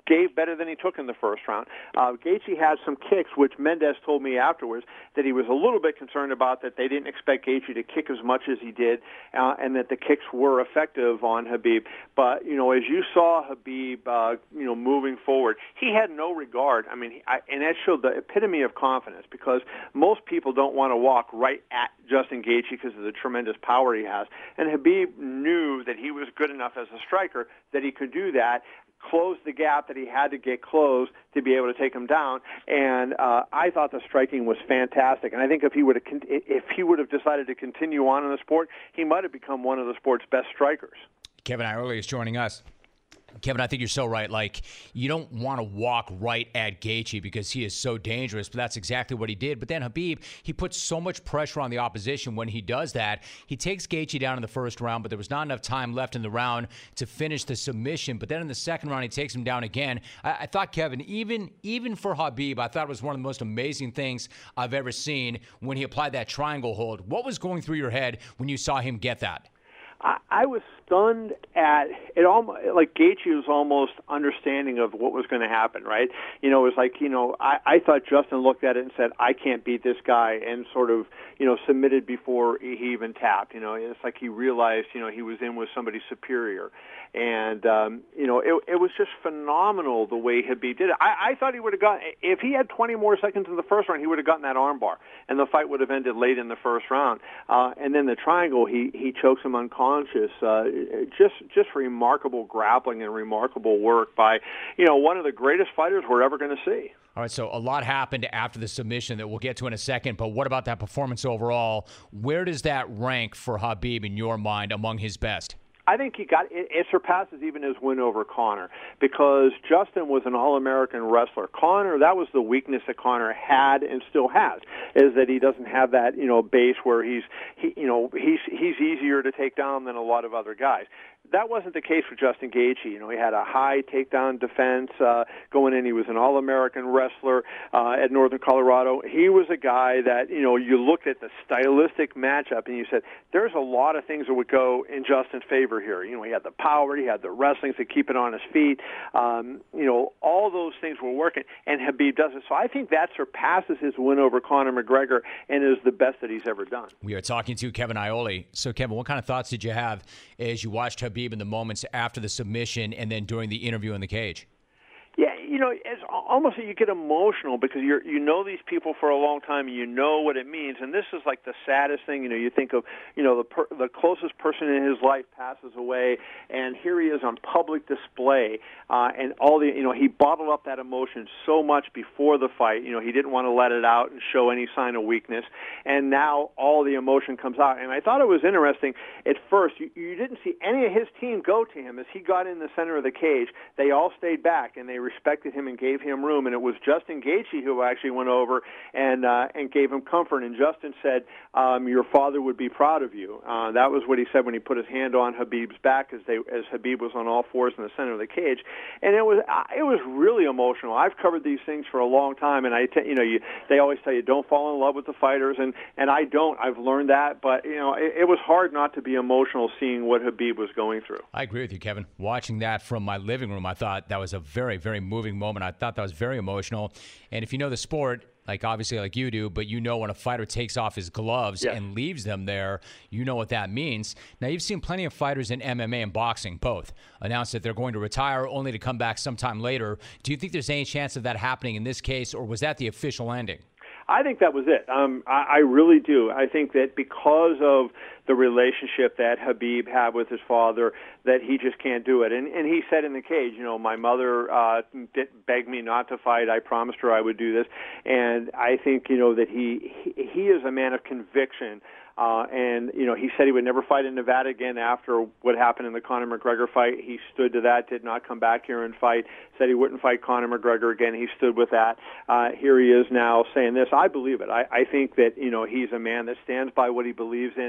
gave better than he took in the first round. Uh, Gaethje had some kicks, which Mendes told me afterwards that he was a little bit concerned about, that they didn't expect Gaethje to kick as much as he did, uh, and that the kicks were effective on Khabib. But, you know, as you saw Khabib, uh, you know, moving forward, he had no regard. I mean, he, I, and that showed the epitome of confidence, because most people don't want to walk right at Justin Gaethje because of the tremendous power he has. And Khabib knew that he was good enough as a striker that he could do that, close the gap that he had to get closed to be able to take him down. And uh, I thought the striking was fantastic. And I think if he would have if he would have decided to continue on in the sport, he might have become one of the sport's best strikers. Kevin Iole is joining us. Kevin, I think you're so right. Like, you don't want to walk right at Gaethje because he is so dangerous, but that's exactly what he did. But then Khabib, he puts so much pressure on the opposition when he does that. He takes Gaethje down in the first round, but there was not enough time left in the round to finish the submission. But then in the second round, he takes him down again. I, I thought, Kevin, even even for Khabib, I thought it was one of the most amazing things I've ever seen when he applied that triangle hold. What was going through your head when you saw him get that? I, I was stunned at it. Almost like Gaethje was almost understanding of what was going to happen, right? You know, it was like, you know, I, I thought Justin looked at it and said, "I can't beat this guy," and sort of, you know, submitted before he even tapped. You know, it's like he realized, you know, he was in with somebody superior, and um, you know, it, it was just phenomenal the way Khabib did it. I, I thought he would have gotten, if he had twenty more seconds in the first round, he would have gotten that armbar, and the fight would have ended late in the first round. Uh, and then the triangle, he he chokes him unconscious. Uh, just just remarkable grappling and remarkable work by, you know, one of the greatest fighters we're ever going to see. All right, so a lot happened after the submission that we'll get to in a second, but what about that performance overall? Where does that rank for Khabib in your mind among his best? I think he got it, it surpasses even his win over Conor, because Justin was an All-American wrestler. Conor, that was the weakness that Conor had and still has, is that he doesn't have that, you know, base where he's he, you know, he's he's easier to take down than a lot of other guys. That wasn't the case for Justin Gaethje. You know, he had a high takedown defense uh, going in. He was an All-American wrestler uh, at Northern Colorado. He was a guy that, you know, you looked at the stylistic matchup and you said, there's a lot of things that would go in Justin's favor here. You know, he had the power, he had the wrestling to keep it on his feet. Um, you know, all those things were working, and Khabib does it. So I think that surpasses his win over Conor McGregor and is the best that he's ever done. We are talking to Kevin Iole. So, Kevin, what kind of thoughts did you have as you watched Khabib in the moments after the submission and then during the interview in the cage? Yeah, you know, it's almost you get emotional because you're you know these people for a long time and you know what it means, and this is like the saddest thing. You know, you think of, you know, the per, the closest person in his life passes away, and here he is on public display, uh, and all the, you know, he bottled up that emotion so much before the fight. You know, he didn't want to let it out and show any sign of weakness, and now all the emotion comes out. And I thought it was interesting at first. You, you didn't see any of his team go to him as he got in the center of the cage. They all stayed back and they respected him and gave him room, and it was Justin Gaethje who actually went over and uh, and gave him comfort. And Justin said, um, "Your father would be proud of you." Uh, that was what he said when he put his hand on Khabib's back, as they as Khabib was on all fours in the center of the cage, and it was uh, it was really emotional. I've covered these things for a long time, and I t- you know you they always tell you don't fall in love with the fighters, and and I don't. I've learned that, but you know it, it was hard not to be emotional seeing what Khabib was going through. I agree with you, Kevin. Watching that from my living room, I thought that was a very very moving moment. I thought that was very emotional. And if you know the sport, like obviously like you do, but you know when a fighter takes off his gloves yeah. and leaves them there, you know what that means. Now, you've seen plenty of fighters in M M A and boxing, both, announce that they're going to retire only to come back sometime later. Do you think there's any chance of that happening in this case, or was that the official ending? I think that was it. Um, I, I really do. I think that because of the relationship that Khabib had with his father, that he just can't do it. And, and he said in the cage, you know, my mother uh, begged me not to fight. I promised her I would do this. And I think, you know, that he he, he is a man of conviction. Uh, and, you know, he said he would never fight in Nevada again after what happened in the Conor McGregor fight. He stood to that, did not come back here and fight, said he wouldn't fight Conor McGregor again. He stood with that. Uh, here he is now saying this. I believe it. I, I think that, you know, he's a man that stands by what he believes in,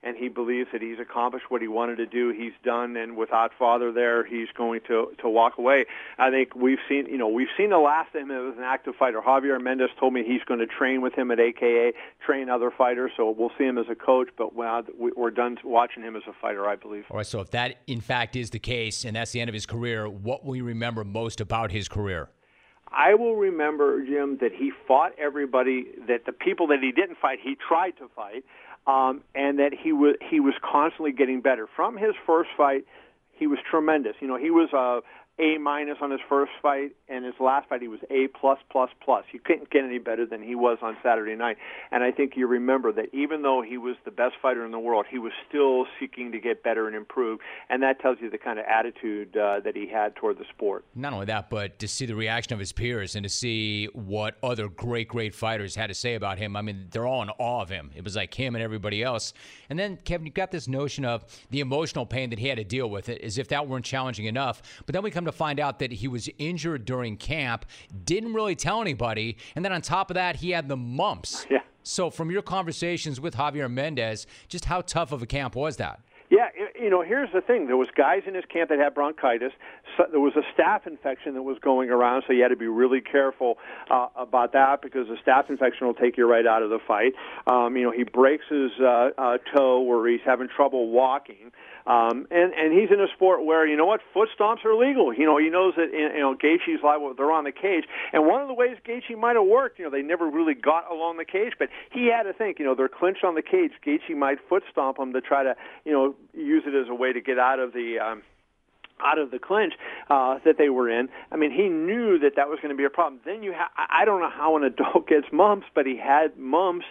and he believes that he's accomplished what he wanted to do. He's done, and without father there, he's going to to walk away. I think we've seen, you know, we've seen the last of him as an active fighter. Javier Mendez told me he's going to train with him at A K A, train other fighters, so we'll see him as a coach, but we're done watching him as a fighter, I believe. All right, so if that, in fact, is the case, and that's the end of his career, what will you remember most about his career? I will remember, Jim, that he fought everybody, that the people that he didn't fight, he tried to fight, um, and that he was he was constantly getting better. From his first fight, he was tremendous. You know, he was a A minus on his first fight, and his last fight he was A plus plus plus. You couldn't get any better than he was on Saturday night. And I think you remember that even though he was the best fighter in the world, he was still seeking to get better and improve. And that tells you the kind of attitude uh, that he had toward the sport. Not only that, but to see the reaction of his peers and to see what other great, great fighters had to say about him. I mean, they're all in awe of him. It was like him and everybody else. And then, Kevin, you've got this notion of the emotional pain that he had to deal with, it as if that weren't challenging enough. But then we come to find out that he was injured during camp, didn't really tell anybody, and then on top of that, he had the mumps. Yeah. So from your conversations with Javier Mendez, just how tough of a camp was that? Yeah, you know, here's the thing. There was guys in his camp that had bronchitis. So there was a staph infection that was going around, so you had to be really careful uh, about that because a staph infection will take you right out of the fight. Um, you know, he breaks his uh, uh, toe where he's having trouble walking. Um, and, and he's in a sport where, you know what, foot stomps are legal. You know, he knows that, you know, Gaethje's liable, they're on the cage. And one of the ways Gaethje might have worked, you know, they never really got along the cage, but he had to think, you know, they're clinched on the cage. Gaethje might foot stomp him to try to, you know, use it as a way to get out of the um, out of the clinch uh, that they were in. I mean, he knew that that was going to be a problem. Then you ha- I don't know how an adult gets mumps, but he had mumps,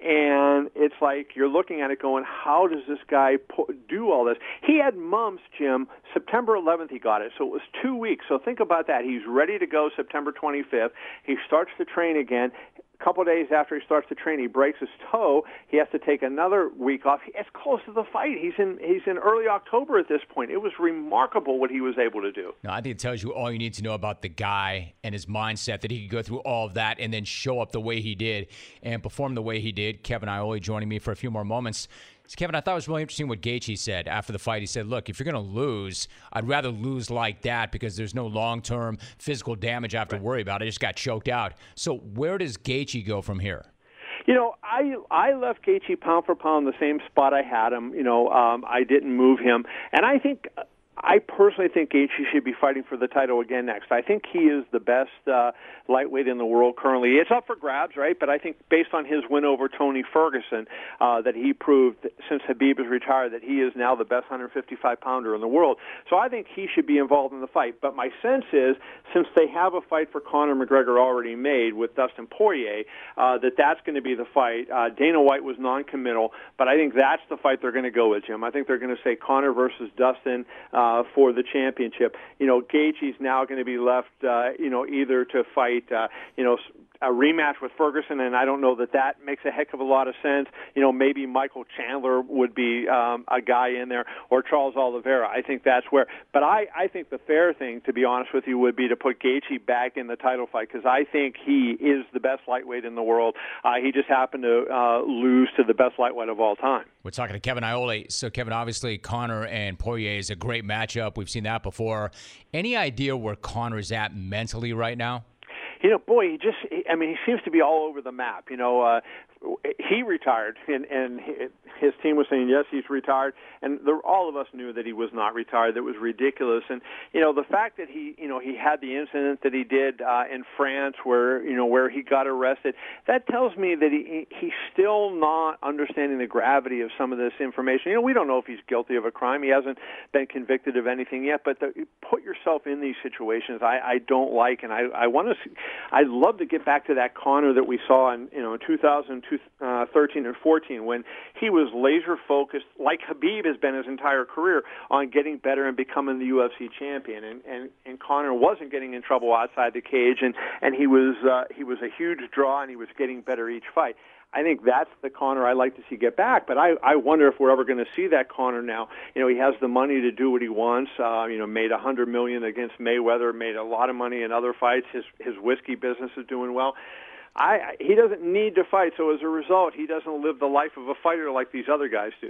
and it's like you're looking at it going, how does this guy po- do all this? He had mumps, Jim, September eleventh he got it, so it was two weeks. So think about that. He's ready to go September twenty-fifth. He starts to train again. A couple of days after he starts to train, he breaks his toe. He has to take another week off. It's close to the fight. He's in he's in early October at this point. It was remarkable what he was able to do. No, I think it tells you all you need to know about the guy and his mindset, that he could go through all of that and then show up the way he did and perform the way he did. Kevin Iole joining me for a few more moments. So Kevin, I thought it was really interesting what Gaethje said after the fight. He said, look, if you're going to lose, I'd rather lose like that because there's no long-term physical damage I have to worry about. I just got choked out. So where does Gaethje go from here? You know, I I left Gaethje pound for pound the same spot I had him. You know, um, I didn't move him. And I think... I personally think Gaethje should be fighting for the title again next. I think he is the best uh, lightweight in the world currently. It's up for grabs, right? But I think based on his win over Tony Ferguson, uh, that he proved since Khabib has retired that he is now the best one fifty-five pounder in the world. So I think he should be involved in the fight. But my sense is, since they have a fight for Conor McGregor already made with Dustin Poirier, uh, that that's going to be the fight. Uh, Dana White was non-committal, but I think that's the fight they're going to go with, Jim. I think they're going to say Conor versus Dustin. Uh, Uh, for the championship. You know, Gaethje's now going to be left, uh, you know, either to fight, uh, you know, a rematch with Ferguson, and I don't know that that makes a heck of a lot of sense. You know, maybe Michael Chandler would be um, a guy in there, or Charles Oliveira. I think that's where. But I, I think the fair thing, to be honest with you, would be to put Gaethje back in the title fight because I think he is the best lightweight in the world. Uh, he just happened to uh, lose to the best lightweight of all time. We're talking to Kevin Iole. So, Kevin, obviously Conor and Poirier is a great matchup. We've seen that before. Any idea where Conor's at mentally right now? You know, boy, he just, I mean, he seems to be all over the map. You know, uh, he retired, and, and his team was saying, yes, he's retired. And the, all of us knew that he was not retired. That was ridiculous. And, you know, the fact that he, you know, he had the incident that he did uh, in France where, you know, where he got arrested, that tells me that he he's still not understanding the gravity of some of this information. You know, we don't know if he's guilty of a crime. He hasn't been convicted of anything yet. But the, put yourself in these situations I, I don't like. And I, I want to, I'd love to get back to that Conor that we saw in, you know, in two thousand thirteen and fourteen when he was laser focused, like Khabib has been his entire career, on getting better and becoming the U F C champion. And and, and Conor wasn't getting in trouble outside the cage, and and he was uh, he was a huge draw, and he was getting better each fight. I think that's the Conor I like to see get back, but I, I wonder if we're ever going to see that Conor now. You know, he has the money to do what he wants. Uh, you know, made a hundred million against Mayweather, made a lot of money in other fights. His his whiskey business is doing well. I, he doesn't need to fight, so as a result, he doesn't live the life of a fighter like these other guys do.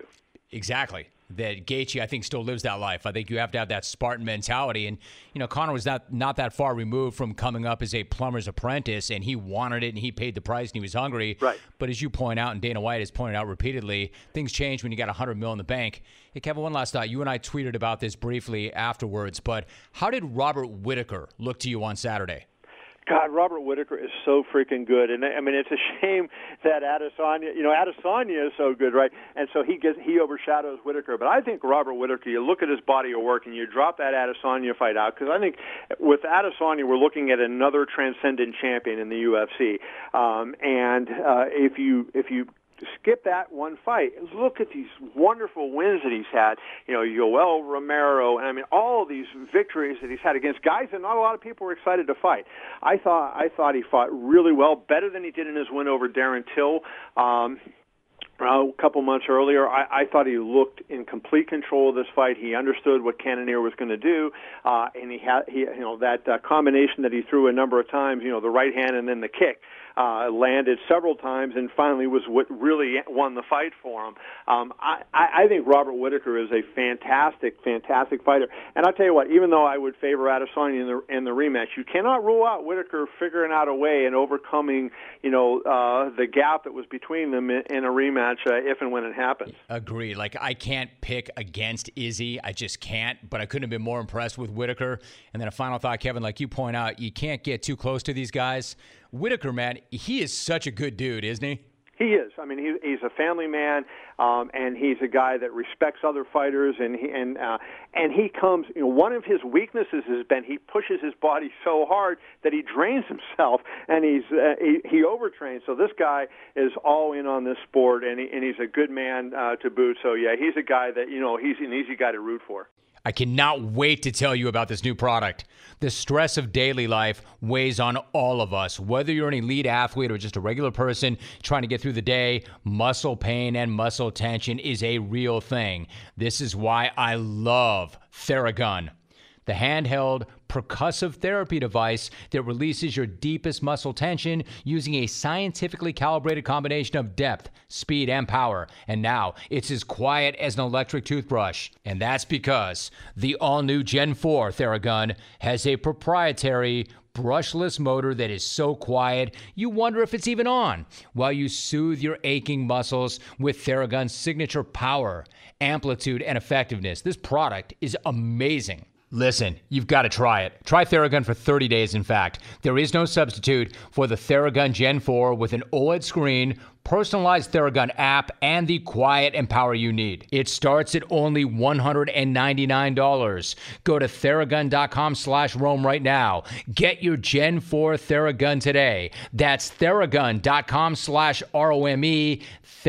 Exactly. That Gaethje, I think, still lives that life. I think you have to have that Spartan mentality. And, you know, Conor was not, not that far removed from coming up as a plumber's apprentice, and he wanted it, and he paid the price, and he was hungry. Right. But as you point out, and Dana White has pointed out repeatedly, things change when you got one hundred mil in the bank. Hey, Kevin, one last thought. You and I tweeted about this briefly afterwards, but how did Robert Whittaker look to you on Saturday? God, Robert Whittaker is so freaking good, and I mean, it's a shame that Adesanya, you know, Adesanya is so good, right? And so he gets he overshadows Whittaker. But I think Robert Whittaker, you look at his body of work, and you drop that Adesanya fight out, because I think with Adesanya, we're looking at another transcendent champion in the U F C. Um, and uh, if you if you skip that one fight, look at these wonderful wins that he's had. You know, Yoel Romero, and I mean, all of these victories that he's had against guys that not a lot of people were excited to fight. I thought I thought he fought really well, better than he did in his win over Darren Till. Um, Uh, a couple months earlier, I, I thought he looked in complete control of this fight. He understood what Cannonier was going to do, uh, and he had, he, you know, that uh, combination that he threw a number of times, you know, the right hand and then the kick, uh, landed several times, and finally was what really won the fight for him. Um, I, I think Robert Whittaker is a fantastic, fantastic fighter. And I'll tell you what, even though I would favor Adesanya in the in the rematch, you cannot rule out Whittaker figuring out a way and overcoming, you know, uh, the gap that was between them in, in a rematch. Uh, if and when it happens. Agreed. Like, I can't pick against Izzy. I just can't. But I couldn't have been more impressed with Whittaker. And then a final thought, Kevin, like you point out, you can't get too close to these guys. Whittaker, man, he is such a good dude, isn't he? He is. I mean, he, he's a family man, um, and he's a guy that respects other fighters, and he and uh, and he comes. You know, one of his weaknesses has been he pushes his body so hard that he drains himself, and he's uh, he, he overtrains. So this guy is all in on this sport, and he, and he's a good man uh, to boot. So yeah, he's a guy that you know he's an easy guy to root for. I cannot wait to tell you about this new product. The stress of daily life weighs on all of us. Whether you're an elite athlete or just a regular person trying to get through the day, muscle pain and muscle tension is a real thing. This is why I love Theragun, the handheld percussive therapy device that releases your deepest muscle tension using a scientifically calibrated combination of depth, speed, and power. And now it's as quiet as an electric toothbrush. And that's because the all-new Gen four Theragun has a proprietary brushless motor that is so quiet you wonder if it's even on, while you soothe your aching muscles with Theragun's signature power, amplitude, and effectiveness. This product is amazing. Listen, you've got to try it. Try Theragun for thirty days, in fact. There is no substitute for the Theragun Gen four with an OLED screen, personalized Theragun app, and the quiet and power you need. It starts at only one hundred ninety-nine dollars. Go to Theragun.com slash Rome right now. Get your Gen four Theragun today. That's Theragun.com slash R O M E.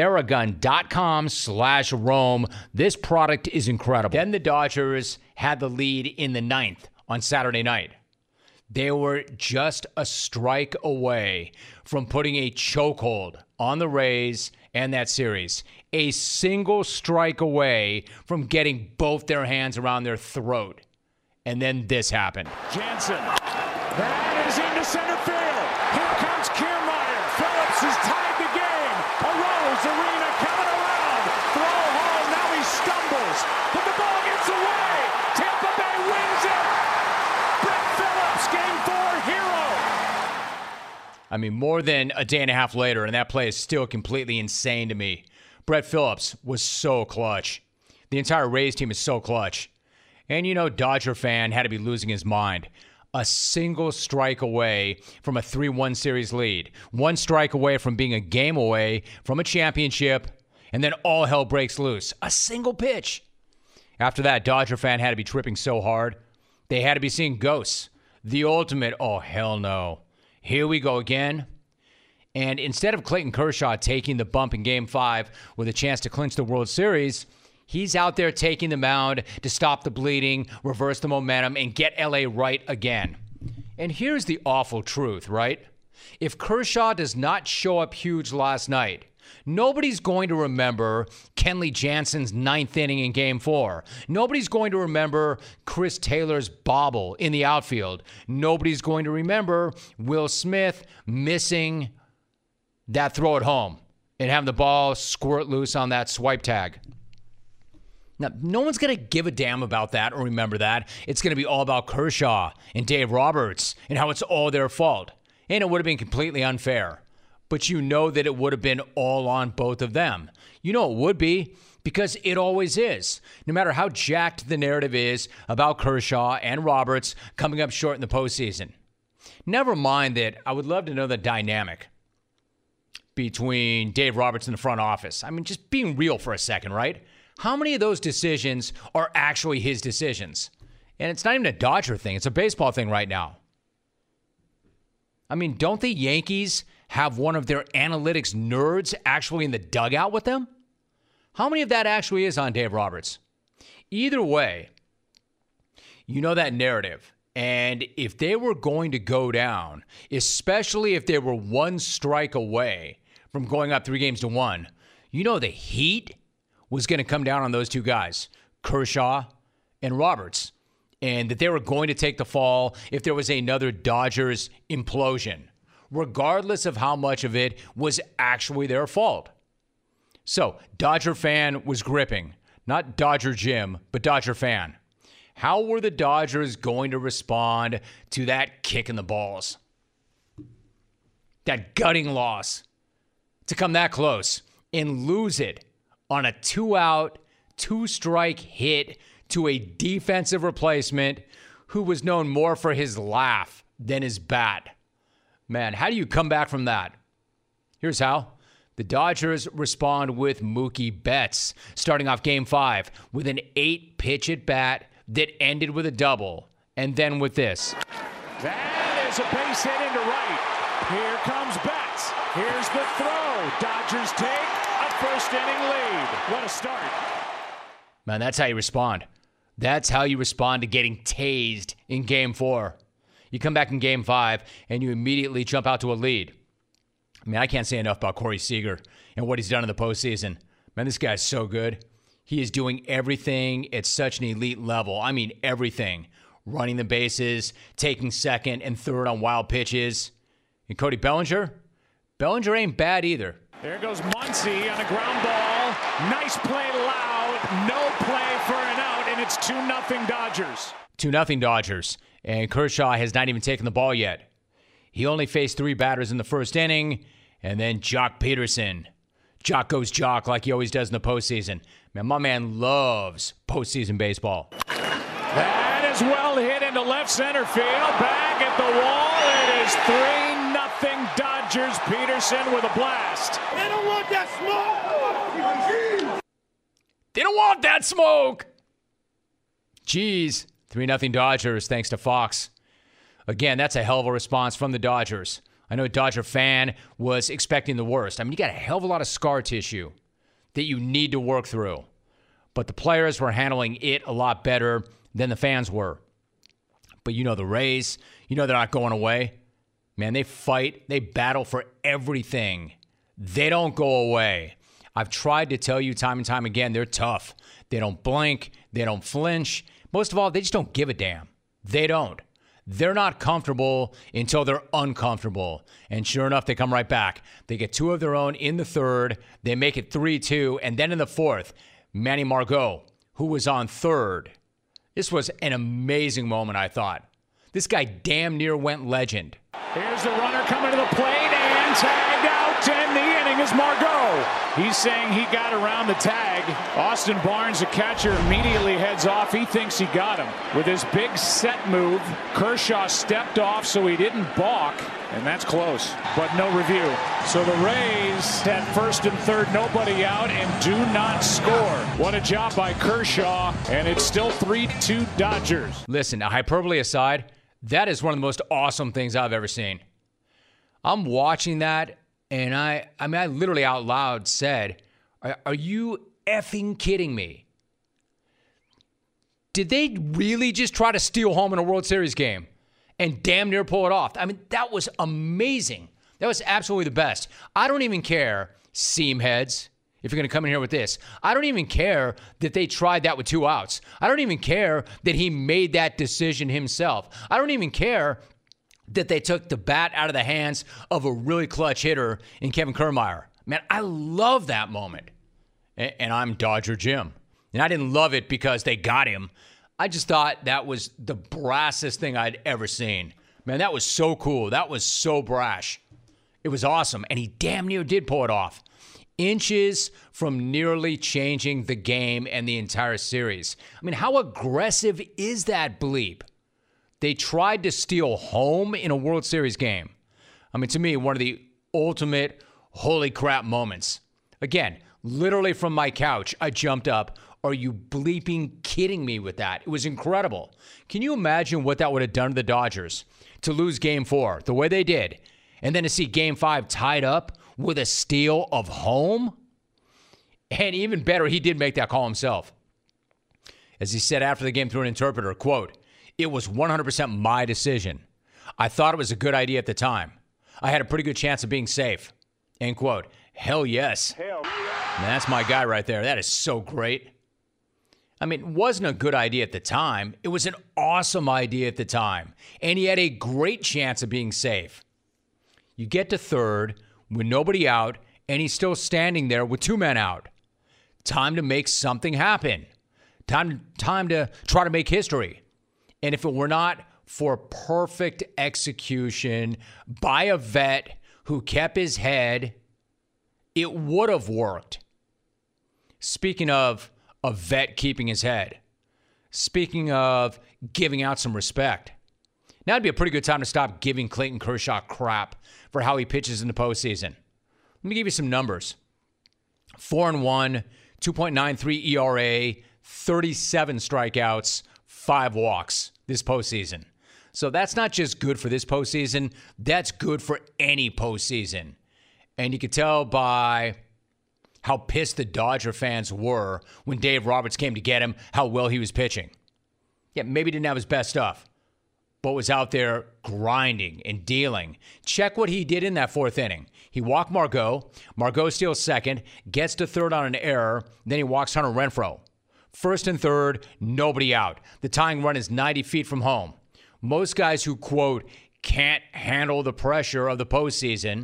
Theragun.com slash Rome. This product is incredible. Then the Dodgers had the lead in the ninth on Saturday night. They were just a strike away from putting a chokehold on the Rays and that series. A single strike away from getting both their hands around their throat. And then this happened. Jansen. That is into center field. Here comes Kiermaier. Phillips has tied the game. Arose, Arena coming around. Throw home. Now he stumbles. But the ball gets away. Tampa Bay wins it. Brett Phillips, game four hero. I mean, more than a day and a half later, and that play is still completely insane to me. Brett Phillips was so clutch. The entire Rays team is so clutch. And, you know, Dodger fan had to be losing his mind. A single strike away from a three one series lead. One strike away from being a game away from a championship. And then all hell breaks loose. A single pitch. After that, Dodger fan had to be tripping so hard. They had to be seeing ghosts. The ultimate, oh, hell no. Here we go again. And instead of Clayton Kershaw taking the bump in Game five with a chance to clinch the World Series, he's out there taking the mound to stop the bleeding, reverse the momentum, and get L A right again. And here's the awful truth, right? If Kershaw does not show up huge last night, nobody's going to remember Kenley Jansen's ninth inning in Game four. Nobody's going to remember Chris Taylor's bobble in the outfield. Nobody's going to remember Will Smith missing that throw at home and having the ball squirt loose on that swipe tag. Now, no one's going to give a damn about that or remember that. It's going to be all about Kershaw and Dave Roberts and how it's all their fault. And it would have been completely unfair. But you know that it would have been all on both of them. You know it would be, because it always is. No matter how jacked the narrative is about Kershaw and Roberts coming up short in the postseason. Never mind that I would love to know the dynamic between Dave Roberts and the front office. I mean, just being real for a second, right? How many of those decisions are actually his decisions? And it's not even a Dodger thing. It's a baseball thing right now. I mean, don't the Yankees have one of their analytics nerds actually in the dugout with them? How many of that actually is on Dave Roberts? Either way, you know that narrative. And if they were going to go down, especially if they were one strike away from going up three games to one, you know the heat was going to come down on those two guys, Kershaw and Roberts, and that they were going to take the fall if there was another Dodgers implosion, regardless of how much of it was actually their fault. So, Dodger fan was gripping. Not Dodger Jim, but Dodger fan. How were the Dodgers going to respond to that kick in the balls? That gutting loss. To come that close and lose it on a two-out, two-strike hit to a defensive replacement who was known more for his laugh than his bat. Man, how do you come back from that? Here's how. The Dodgers respond with Mookie Betts, starting off game five with an eight-pitch at bat that ended with a double, and then with this. That is a base hit into right. Here comes Betts. Here's the throw. Dodgers take a first inning lead. What a start. Man, that's how you respond. That's how you respond to getting tased in game four. You come back in game five, and you immediately jump out to a lead. I mean, I can't say enough about Corey Seager and what he's done in the postseason. Man, this guy's so good. He is doing everything at such an elite level. I mean, everything. Running the bases, taking second and third on wild pitches. And Cody Bellinger? Bellinger ain't bad either. There goes Muncy on a ground ball. Nice play, Loud. No play for an out, and it's two nothing Dodgers. two nothing Dodgers. And Kershaw has not even taken the ball yet. He only faced three batters in the first inning, and then Jock Peterson. Jock goes Jock like he always does in the postseason. Man, my man loves postseason baseball. That is well hit into left center field. Back at the wall. It is three nothing Dodgers. Peterson with a blast. They don't want that smoke. They don't want that smoke. Jeez. three nothing Dodgers thanks to Fox. Again, that's a hell of a response from the Dodgers. I know a Dodger fan was expecting the worst. I mean, you got a hell of a lot of scar tissue that you need to work through. But the players were handling it a lot better than the fans were. But you know the Rays, you know they're not going away. Man, they fight, they battle for everything. They don't go away. I've tried to tell you time and time again, they're tough. They don't blink, they don't flinch. Most of all, they just don't give a damn. They don't. They're not comfortable until they're uncomfortable. And sure enough, they come right back. They get two of their own in the third. They make it three two. And then in the fourth, Manny Margot, who was on third. This was an amazing moment, I thought. This guy damn near went legend. Here's the runner coming to the plate and tagged out. And the inning is Margot. He's saying he got around the tag. Austin Barnes, the catcher, immediately heads off. He thinks he got him. With his big set move, Kershaw stepped off so he didn't balk. And that's close, but no review. So the Rays had first and third, nobody out, and do not score. What a job by Kershaw, and it's still three two Dodgers. Listen, now hyperbole aside, that is one of the most awesome things I've ever seen. I'm watching that, and I, I mean, I literally out loud said, are, are you effing kidding me? Did they really just try to steal home in a World Series game and damn near pull it off? I mean, that was amazing. That was absolutely the best. I don't even care, seam heads, if you're going to come in here with this. I don't even care that they tried that with two outs. I don't even care that he made that decision himself. I don't even care that they took the bat out of the hands of a really clutch hitter in Kevin Kiermaier. Man, I love that moment. And I'm Dodger Jim. And I didn't love it because they got him. I just thought that was the brassest thing I'd ever seen. Man, that was so cool. That was so brash. It was awesome. And he damn near did pull it off. Inches from nearly changing the game and the entire series. I mean, how aggressive is that bleep? They tried to steal home in a World Series game. I mean, to me, one of the ultimate holy crap moments. Again, literally from my couch, I jumped up. Are you bleeping kidding me with that? It was incredible. Can you imagine what that would have done to the Dodgers to lose game four the way they did, and then to see game five tied up with a steal of home? And even better, he did make that call himself. As he said after the game through an interpreter, quote, "It was one hundred percent my decision. I thought it was a good idea at the time. I had a pretty good chance of being safe." End quote. Hell yes. Hell yeah. Man, that's my guy right there. That is so great. I mean, it wasn't a good idea at the time. It was an awesome idea at the time. And he had a great chance of being safe. You get to third with nobody out, and he's still standing there with two men out. Time to make something happen. Time, time to try to make history. And if it were not for perfect execution by a vet who kept his head, it would have worked. Speaking of a vet keeping his head, speaking of giving out some respect, now would be a pretty good time to stop giving Clayton Kershaw crap for how he pitches in the postseason. Let me give you some numbers. Four and one, two point nine three E R A, thirty-seven strikeouts, five walks this postseason. So that's not just good for this postseason. That's good for any postseason. And you could tell by how pissed the Dodger fans were when Dave Roberts came to get him, how well he was pitching. Yeah, maybe didn't have his best stuff, but was out there grinding and dealing. Check what he did in that fourth inning. He walked Margot. Margot steals second, gets to third on an error. Then he walks Hunter Renfroe. First and third, nobody out. The tying run is ninety feet from home. Most guys who, quote, can't handle the pressure of the postseason,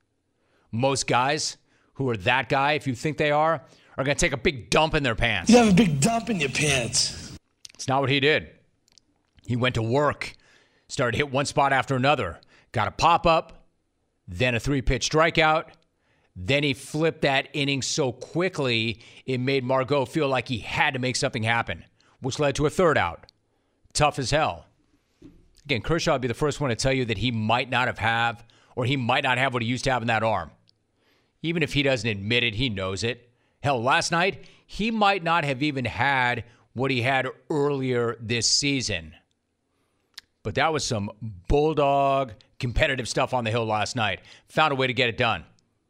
most guys who are that guy, if you think they are, are going to take a big dump in their pants. You have a big dump in your pants. It's not what he did. He went to work, started hit one spot after another, got a pop-up, then a three-pitch strikeout. Then he flipped that inning so quickly, it made Margot feel like he had to make something happen, which led to a third out. Tough as hell. Again, Kershaw would be the first one to tell you that he might not have have, or he might not have what he used to have in that arm. Even if he doesn't admit it, he knows it. Hell, last night, he might not have even had what he had earlier this season. But that was some bulldog competitive stuff on the hill last night. Found a way to get it done.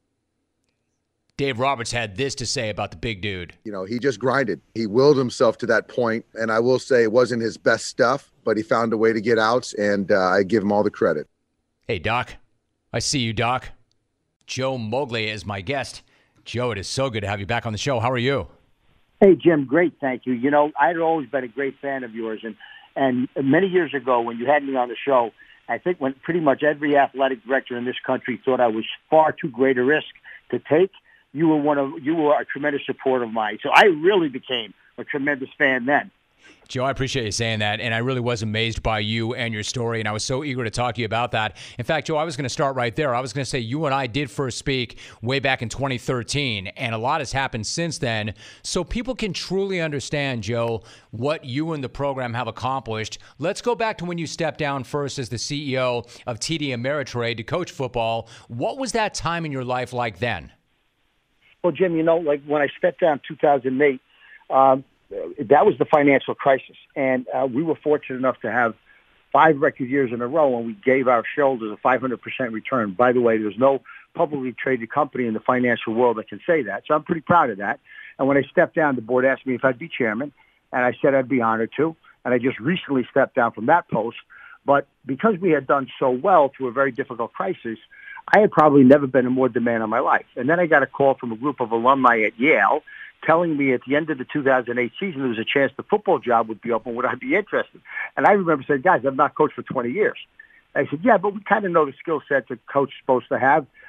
Dave Roberts had this to say about the big dude. You know, he just grinded. He willed himself to that point, and I will say it wasn't his best stuff, but he found a way to get outs, and uh, I give him all the credit. Hey, Doc. I see you, Doc. Joe Mowgli is my guest. Joe, it is so good to have you back on the show. How are you? Hey, Jim, great, thank you. You know, I'd always been a great fan of yours, and, and many years ago when you had me on the show, I think when pretty much every athletic director in this country thought I was far too great a risk to take, you were one of you were a tremendous supporter of mine. So I really became a tremendous fan then. Joe, I appreciate you saying that, and I really was amazed by you and your story, and I was so eager to talk to you about that. In fact, Joe, I was going to start right there. I was going to say you and I did first speak way back in twenty thirteen, and a lot has happened since then. So people can truly understand, Joe, what you and the program have accomplished. Let's go back to when you stepped down first as the C E O of T D Ameritrade to coach football. What was that time in your life like then? Well, Jim, you know, like when I stepped down in two thousand eight, um, that was the financial crisis. And uh, we were fortunate enough to have five record years in a row, and we gave our shareholders a five hundred percent return. By the way, there's no publicly traded company in the financial world that can say that. So I'm pretty proud of that. And when I stepped down, the board asked me if I'd be chairman, and I said I'd be honored to. And I just recently stepped down from that post. But because we had done so well through a very difficult crisis, I had probably never been in more demand in my life. And then I got a call from a group of alumni at Yale telling me at the end of the two thousand eight season there was a chance the football job would be open. Would I be interested? And I remember saying, guys, I've not coached for twenty years. I said, yeah, but we kind of know the skill set the coach is supposed to have.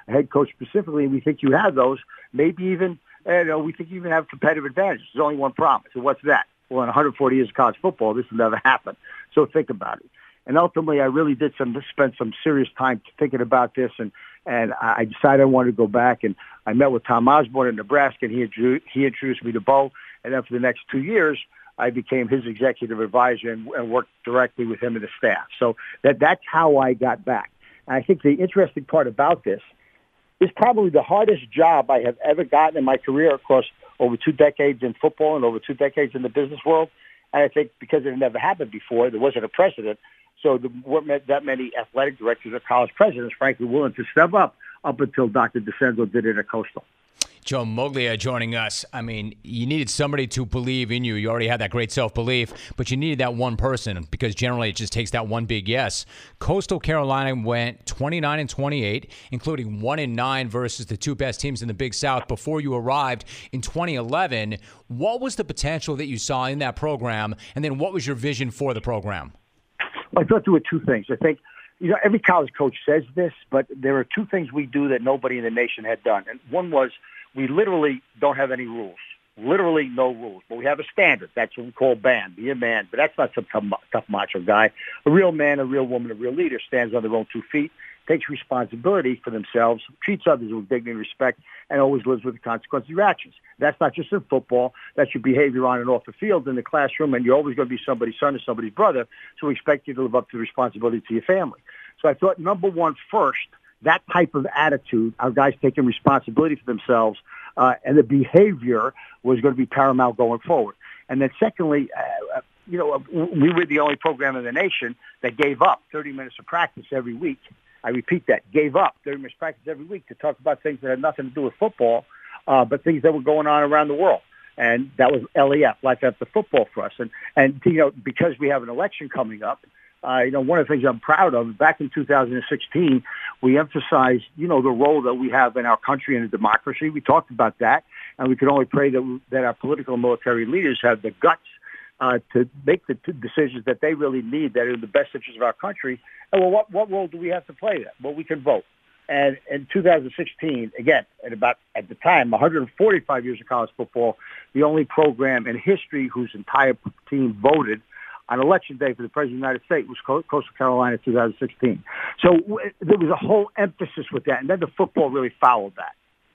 a head coach specifically, and we think you have those. Maybe even, you know, we think you even have competitive advantages. There's only one problem. So what's that? Well, in one hundred forty years of college football, this will never happen. So think about it. And ultimately, I really did some spend some serious time thinking about this, and and I decided I wanted to go back. And I met with Tom Osborne in Nebraska, and he he introduced me to Bo. And then for the next two years, I became his executive advisor and, and worked directly with him and the staff. So that that's how I got back. And I think the interesting part about this is probably the hardest job I have ever gotten in my career across over two decades in football and over two decades in the business world. And I think because it had never happened before, there wasn't a precedent. So there weren't that many athletic directors or college presidents, frankly, willing to step up up until Doctor DeCenzo did it at Coastal. Joe Moglia joining us. I mean, you needed somebody to believe in you. You already had that great self-belief, but you needed that one person because generally it just takes that one big yes. Coastal Carolina went twenty-nine and twenty-eight, including one and nine versus the two best teams in the Big South before you arrived in twenty eleven. What was the potential that you saw in that program, and then what was your vision for the program? Well, I thought there were two things. I think, you know, every college coach says this, but there are two things we do that nobody in the nation had done. And one was we literally don't have any rules, literally no rules. But we have a standard. That's what we call BAM, be a man. But that's not some tough, tough macho guy. A real man, a real woman, a real leader stands on their own two feet, takes responsibility for themselves, treats others with dignity and respect, and always lives with the consequences of your actions. That's not just in football. That's your behavior on and off the field, in the classroom, and you're always going to be somebody's son or somebody's brother, so we expect you to live up to the responsibility to your family. So I thought, number one, first, that type of attitude, our guys taking responsibility for themselves, uh, and the behavior was going to be paramount going forward. And then secondly, uh, you know, we were the only program in the nation that gave up thirty minutes of practice every week. I repeat that, gave up thirty minutes practice every week to talk about things that had nothing to do with football, uh, but things that were going on around the world. And that was L A F, Life After Football for us. And, and you know, because we have an election coming up, uh, you know, one of the things I'm proud of, back in two thousand sixteen, we emphasized, you know, the role that we have in our country and in democracy. We talked about that, and we could only pray that, that our political and military leaders have the guts Uh, to make the t- decisions that they really need that are in the best interest of our country. And well, what, what role do we have to play there? Well, we can vote. And in two thousand sixteen, again, at about at the time, one hundred forty-five years of college football, the only program in history whose entire team voted on election day for the President of the United States was Coastal Carolina two thousand sixteen. So w- there was a whole emphasis with that, and then the football really followed that.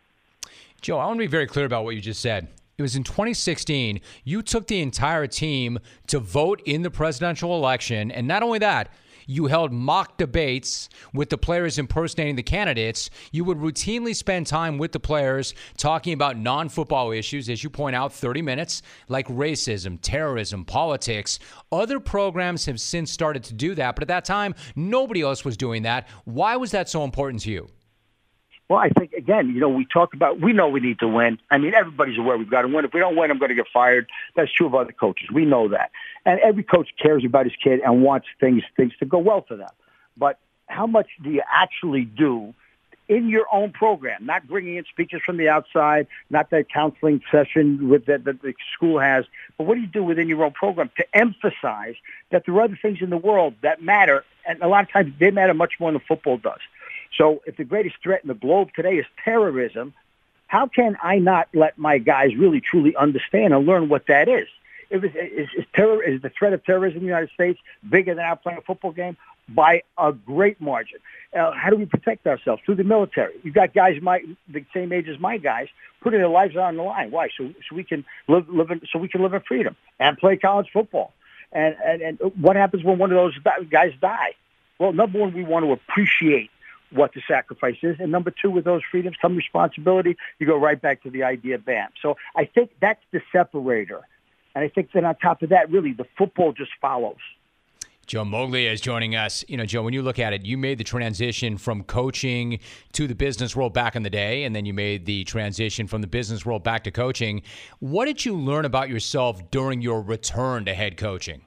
Joe, I want to be very clear about what you just said. It was in twenty sixteen, you took the entire team to vote in the presidential election, and not only that, you held mock debates with the players impersonating the candidates. You would routinely spend time with the players talking about non-football issues, as you point out, thirty minutes, like racism, terrorism, politics. Other programs have since started to do that, but at that time, nobody else was doing that. Why was that so important to you? Well, I think, again, you know, we talk about, we know we need to win. I mean, everybody's aware we've got to win. If we don't win, I'm going to get fired. That's true of other coaches. We know that. And every coach cares about his kid and wants things things to go well for them. But how much do you actually do in your own program, not bringing in speakers from the outside, not that counseling session with that, that the school has, but what do you do within your own program to emphasize that there are other things in the world that matter, and a lot of times they matter much more than football does. So if the greatest threat in the globe today is terrorism, how can I not let my guys really, truly understand and learn what that is? If it's, is, is, terror, is the threat of terrorism in the United States bigger than our playing a football game? By a great margin. Uh, how do we protect ourselves? Through the military. You've got guys my the same age as my guys putting their lives on the line. Why? So so we can live, live in, so we can live in freedom and play college football. And, and and what happens when one of those guys die? Well, number one, we want to appreciate what the sacrifice is. And number two, with those freedoms come responsibility. You go right back to the idea of BAM. So I think that's the separator. And I think that on top of that, really, the football just follows. Joe Moglia is joining us. You know, Joe, when you look at it, you made the transition from coaching to the business world back in the day, and then you made the transition from the business world back to coaching. What did you learn about yourself during your return to head coaching?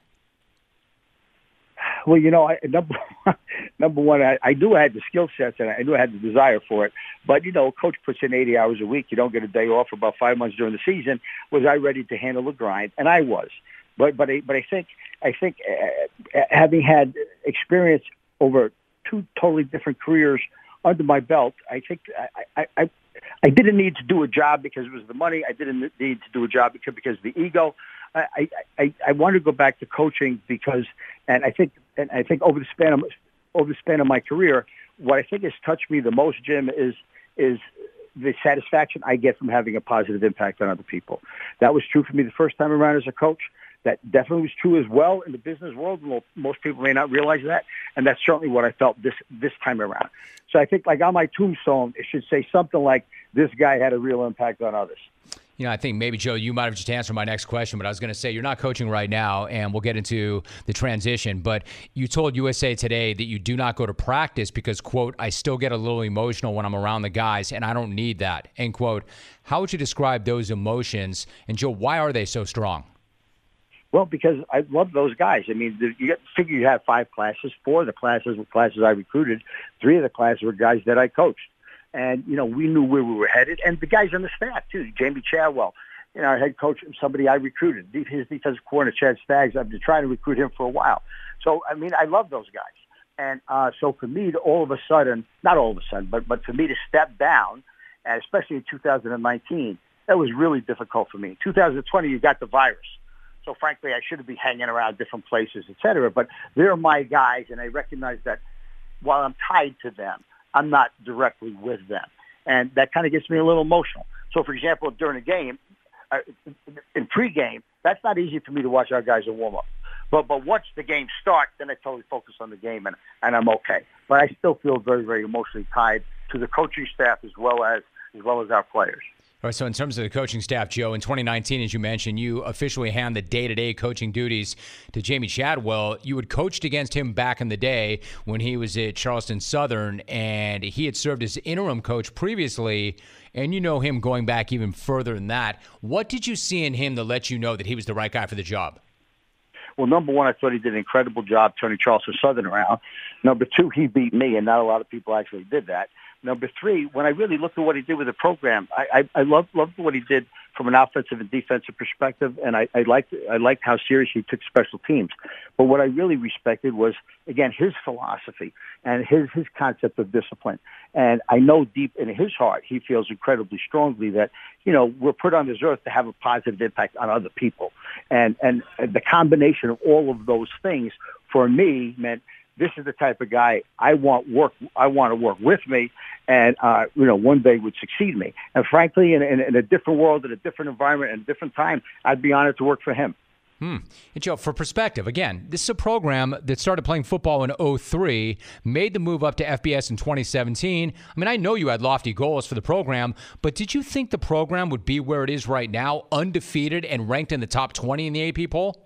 Well, you know, I, number one, number one I, I knew I had the skill sets and I knew I had the desire for it. But, you know, a coach puts in eighty hours a week. You don't get a day off for about five months during the season. Was I ready to handle the grind? And I was. But but I, but I think I think uh, having had experience over two totally different careers under my belt, I think I, I, I, I didn't need to do a job because it was the money. I didn't need to do a job because because of the ego. I, I, I wanted to go back to coaching because, and I think, and I think over the span of over the span of my career, what I think has touched me the most, Jim, is is the satisfaction I get from having a positive impact on other people. That was true for me the first time around as a coach. That definitely was true as well in the business world. Most people may not realize that, and that's certainly what I felt this this time around. So I think, like on my tombstone, it should say something like, "This guy had a real impact on others." You know, I think maybe, Joe, you might have just answered my next question, but I was going to say you're not coaching right now, and we'll get into the transition. But you told U S A Today that you do not go to practice because, quote, I still get a little emotional when I'm around the guys, and I don't need that, end quote. How would you describe those emotions? And, Joe, why are they so strong? Well, because I love those guys. I mean, you got to figure you have five classes. Four of the classes were classes I recruited. Three of the classes were guys that I coached. And, you know, we knew where we were headed. And the guys on the staff, too. Jamie Chadwell, you know, our head coach, somebody I recruited. His defensive coordinator, Chad Staggs, I've been trying to recruit him for a while. So, I mean, I love those guys. And uh, so for me to all of a sudden, not all of a sudden, but, but for me to step down, and especially in two thousand nineteen, that was really difficult for me. In two thousand twenty, you got the virus. So, frankly, I shouldn't be hanging around different places, et cetera. But they're my guys, and I recognize that while I'm tied to them, I'm not directly with them. And that kind of gets me a little emotional. So, for example, during a game, uh, in pregame, that's not easy for me to watch our guys in warm-up. But but once the game starts, then I totally focus on the game, and, and I'm okay. But I still feel very, very emotionally tied to the coaching staff as well as as well as our players. All right, so in terms of the coaching staff, Joe, in twenty nineteen, as you mentioned, you officially hand the day-to-day coaching duties to Jamie Chadwell. You had coached against him back in the day when he was at Charleston Southern, and he had served as interim coach previously, and you know him going back even further than that. What did you see in him that let you know that he was the right guy for the job? Well, number one, I thought he did an incredible job turning Charleston Southern around. Number two, he beat me, and not a lot of people actually did that. Number three, when I really looked at what he did with the program, I, I, I loved, loved what he did from an offensive and defensive perspective, and I, I liked I liked how serious he took special teams. But what I really respected was, again, his philosophy and his, his concept of discipline. And I know deep in his heart he feels incredibly strongly that, you know, we're put on this earth to have a positive impact on other people. And, and the combination of all of those things, for me, meant this is the type of guy I want work. I want to work with me, and uh, you know, one day would succeed me. And frankly, in, in, in a different world, in a different environment, and a different time, I'd be honored to work for him. Hmm. And Joe, for perspective, again, this is a program that started playing football in oh three, made the move up to F B S in twenty seventeen. I mean, I know you had lofty goals for the program, but did you think the program would be where it is right now, undefeated and ranked in the top twenty in the A P poll?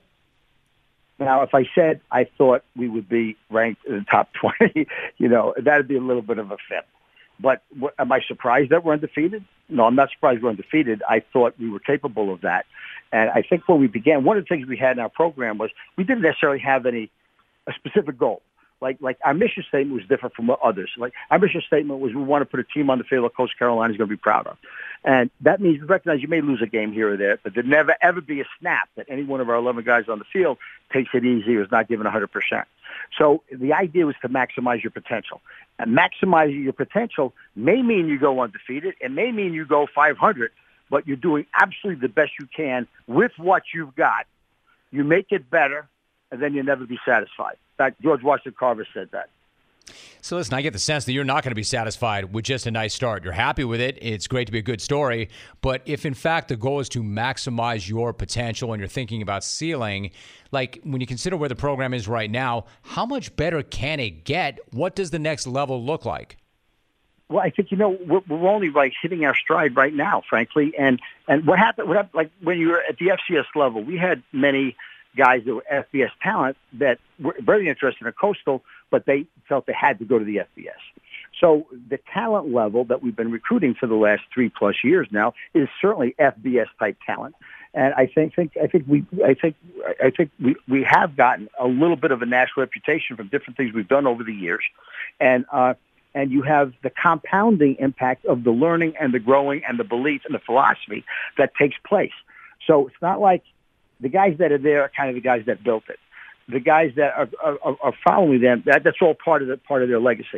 Now, if I said I thought we would be ranked in the top twenty, you know, that would be a little bit of a fib. But what, am I surprised that we're undefeated? No, I'm not surprised we're undefeated. I thought we were capable of that. And I think when we began, one of the things we had in our program was we didn't necessarily have any a specific goal. Like, like our mission statement was different from others. Like our mission statement was we want to put a team on the field that Coach Carolina is going to be proud of. And that means we recognize you may lose a game here or there, but there never ever be a snap that any one of our eleven guys on the field takes it easy or is not given one hundred percent. So the idea was to maximize your potential. And maximizing your potential may mean you go undefeated. It may mean you go five hundred, but you're doing absolutely the best you can with what you've got. You make it better, and then you'll never be satisfied. In fact, George Washington Carver said that. So listen, I get the sense that you're not going to be satisfied with just a nice start. You're happy with it. It's great to be a good story. But if, in fact, the goal is to maximize your potential and you're thinking about ceiling, like when you consider where the program is right now, how much better can it get? What does the next level look like? Well, I think, you know, we're, we're only like hitting our stride right now, frankly. And and what happened, what happened, like when you were at the F C S level, we had many guys that were F B S talent that were very interested in Coastal, but they felt they had to go to the F B S. So the talent level that we've been recruiting for the last three plus years now is certainly F B S type talent. And I think, think I think we I think I think we, we have gotten a little bit of a national reputation from different things we've done over the years. And uh and you have the compounding impact of the learning and the growing and the belief and the philosophy that takes place. So it's not like the guys that are there are kind of the guys that built it. The guys that are, are, are following them, that, that's all part of the, part of their legacy.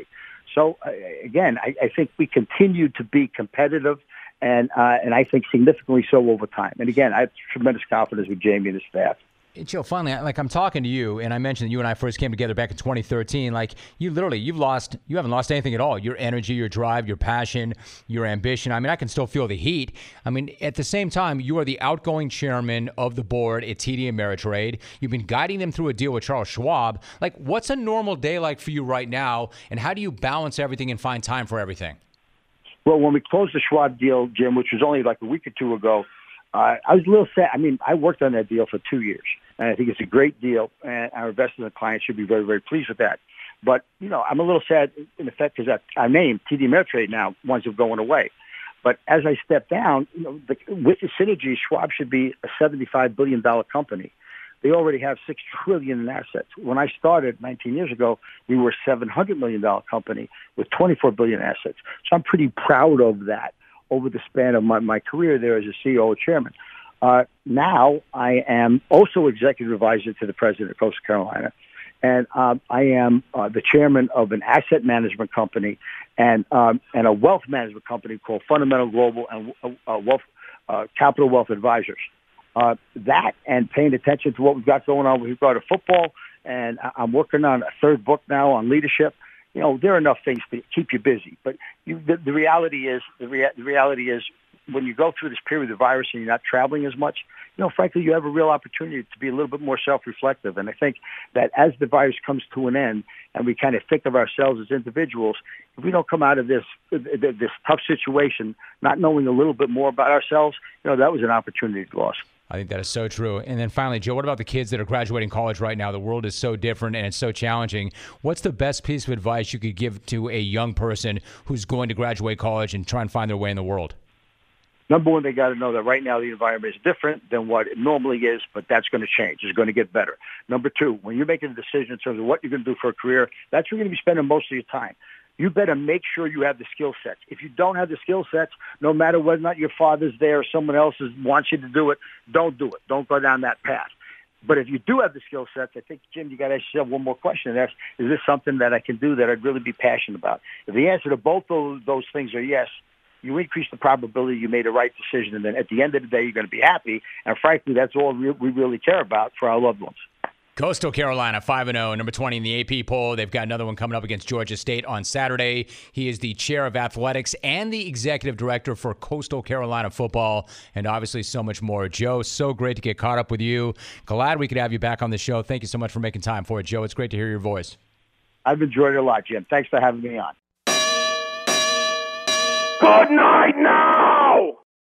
So, uh, again, I, I think we continue to be competitive, and uh, and I think significantly so over time. And, again, I have tremendous confidence with Jamie and his staff. Joe, finally, like I'm talking to you, and I mentioned that you and I first came together back in twenty thirteen. Like you literally, you've lost, you haven't lost anything at all. Your energy, your drive, your passion, your ambition. I mean, I can still feel the heat. I mean, at the same time, you are the outgoing chairman of the board at T D Ameritrade. You've been guiding them through a deal with Charles Schwab. Like, what's a normal day like for you right now, and how do you balance everything and find time for everything? Well, when we closed the Schwab deal, Jim, which was only like a week or two ago, uh, I was a little sad. I mean, I worked on that deal for two years. And I think it's a great deal, and our investors and clients should be very, very pleased with that. But, you know, I'm a little sad, in effect, because our name, T D Ameritrade now, winds up going away. But as I step down, you know, the, with the synergy, Schwab should be a seventy-five billion dollars company. They already have six trillion dollars in assets. When I started nineteen years ago, we were a seven hundred million dollars company with twenty-four billion dollars assets. So I'm pretty proud of that over the span of my, my career there as a C E O or chairman. Uh, now I am also executive advisor to the president of Coastal Carolina, and um, I am uh, the chairman of an asset management company and um, and a wealth management company called Fundamental Global and uh, Wealth uh, Capital Wealth Advisors. Uh, that and paying attention to what we've got going on with regard to football, and I'm working on a third book now on leadership. You know, there are enough things to keep you busy, but you, the, the reality is the, rea- the reality is. When you go through this period of the virus and you're not traveling as much, you know, frankly, you have a real opportunity to be a little bit more self-reflective. And I think that as the virus comes to an end and we kind of think of ourselves as individuals, if we don't come out of this this tough situation not knowing a little bit more about ourselves, you know, that was an opportunity lost. I think that is so true. And then finally, Joe, what about the kids that are graduating college right now? The world is so different and it's so challenging. What's the best piece of advice you could give to a young person who's going to graduate college and try and find their way in the world? Number one, they got to know that right now the environment is different than what it normally is, but that's going to change. It's going to get better. Number two, when you're making a decision in terms of what you're going to do for a career, that's where you're going to be spending most of your time. You better make sure you have the skill sets. If you don't have the skill sets, no matter whether or not your father's there or someone else is, wants you to do it, don't do it. Don't go down that path. But if you do have the skill sets, I think, Jim, you got to ask yourself one more question. And that's, is this something that I can do that I'd really be passionate about? If the answer to both those, those things are yes, you increase the probability you made a right decision, and then at the end of the day, you're going to be happy. And frankly, that's all we really care about for our loved ones. Coastal Carolina, five and oh, number twenty in the A P poll. They've got another one coming up against Georgia State on Saturday. He is the chair of athletics and the executive director for Coastal Carolina football, and obviously so much more. Joe, so great to get caught up with you. Glad we could have you back on the show. Thank you so much for making time for it, Joe. It's great to hear your voice. I've enjoyed it a lot, Jim. Thanks for having me on. Good night.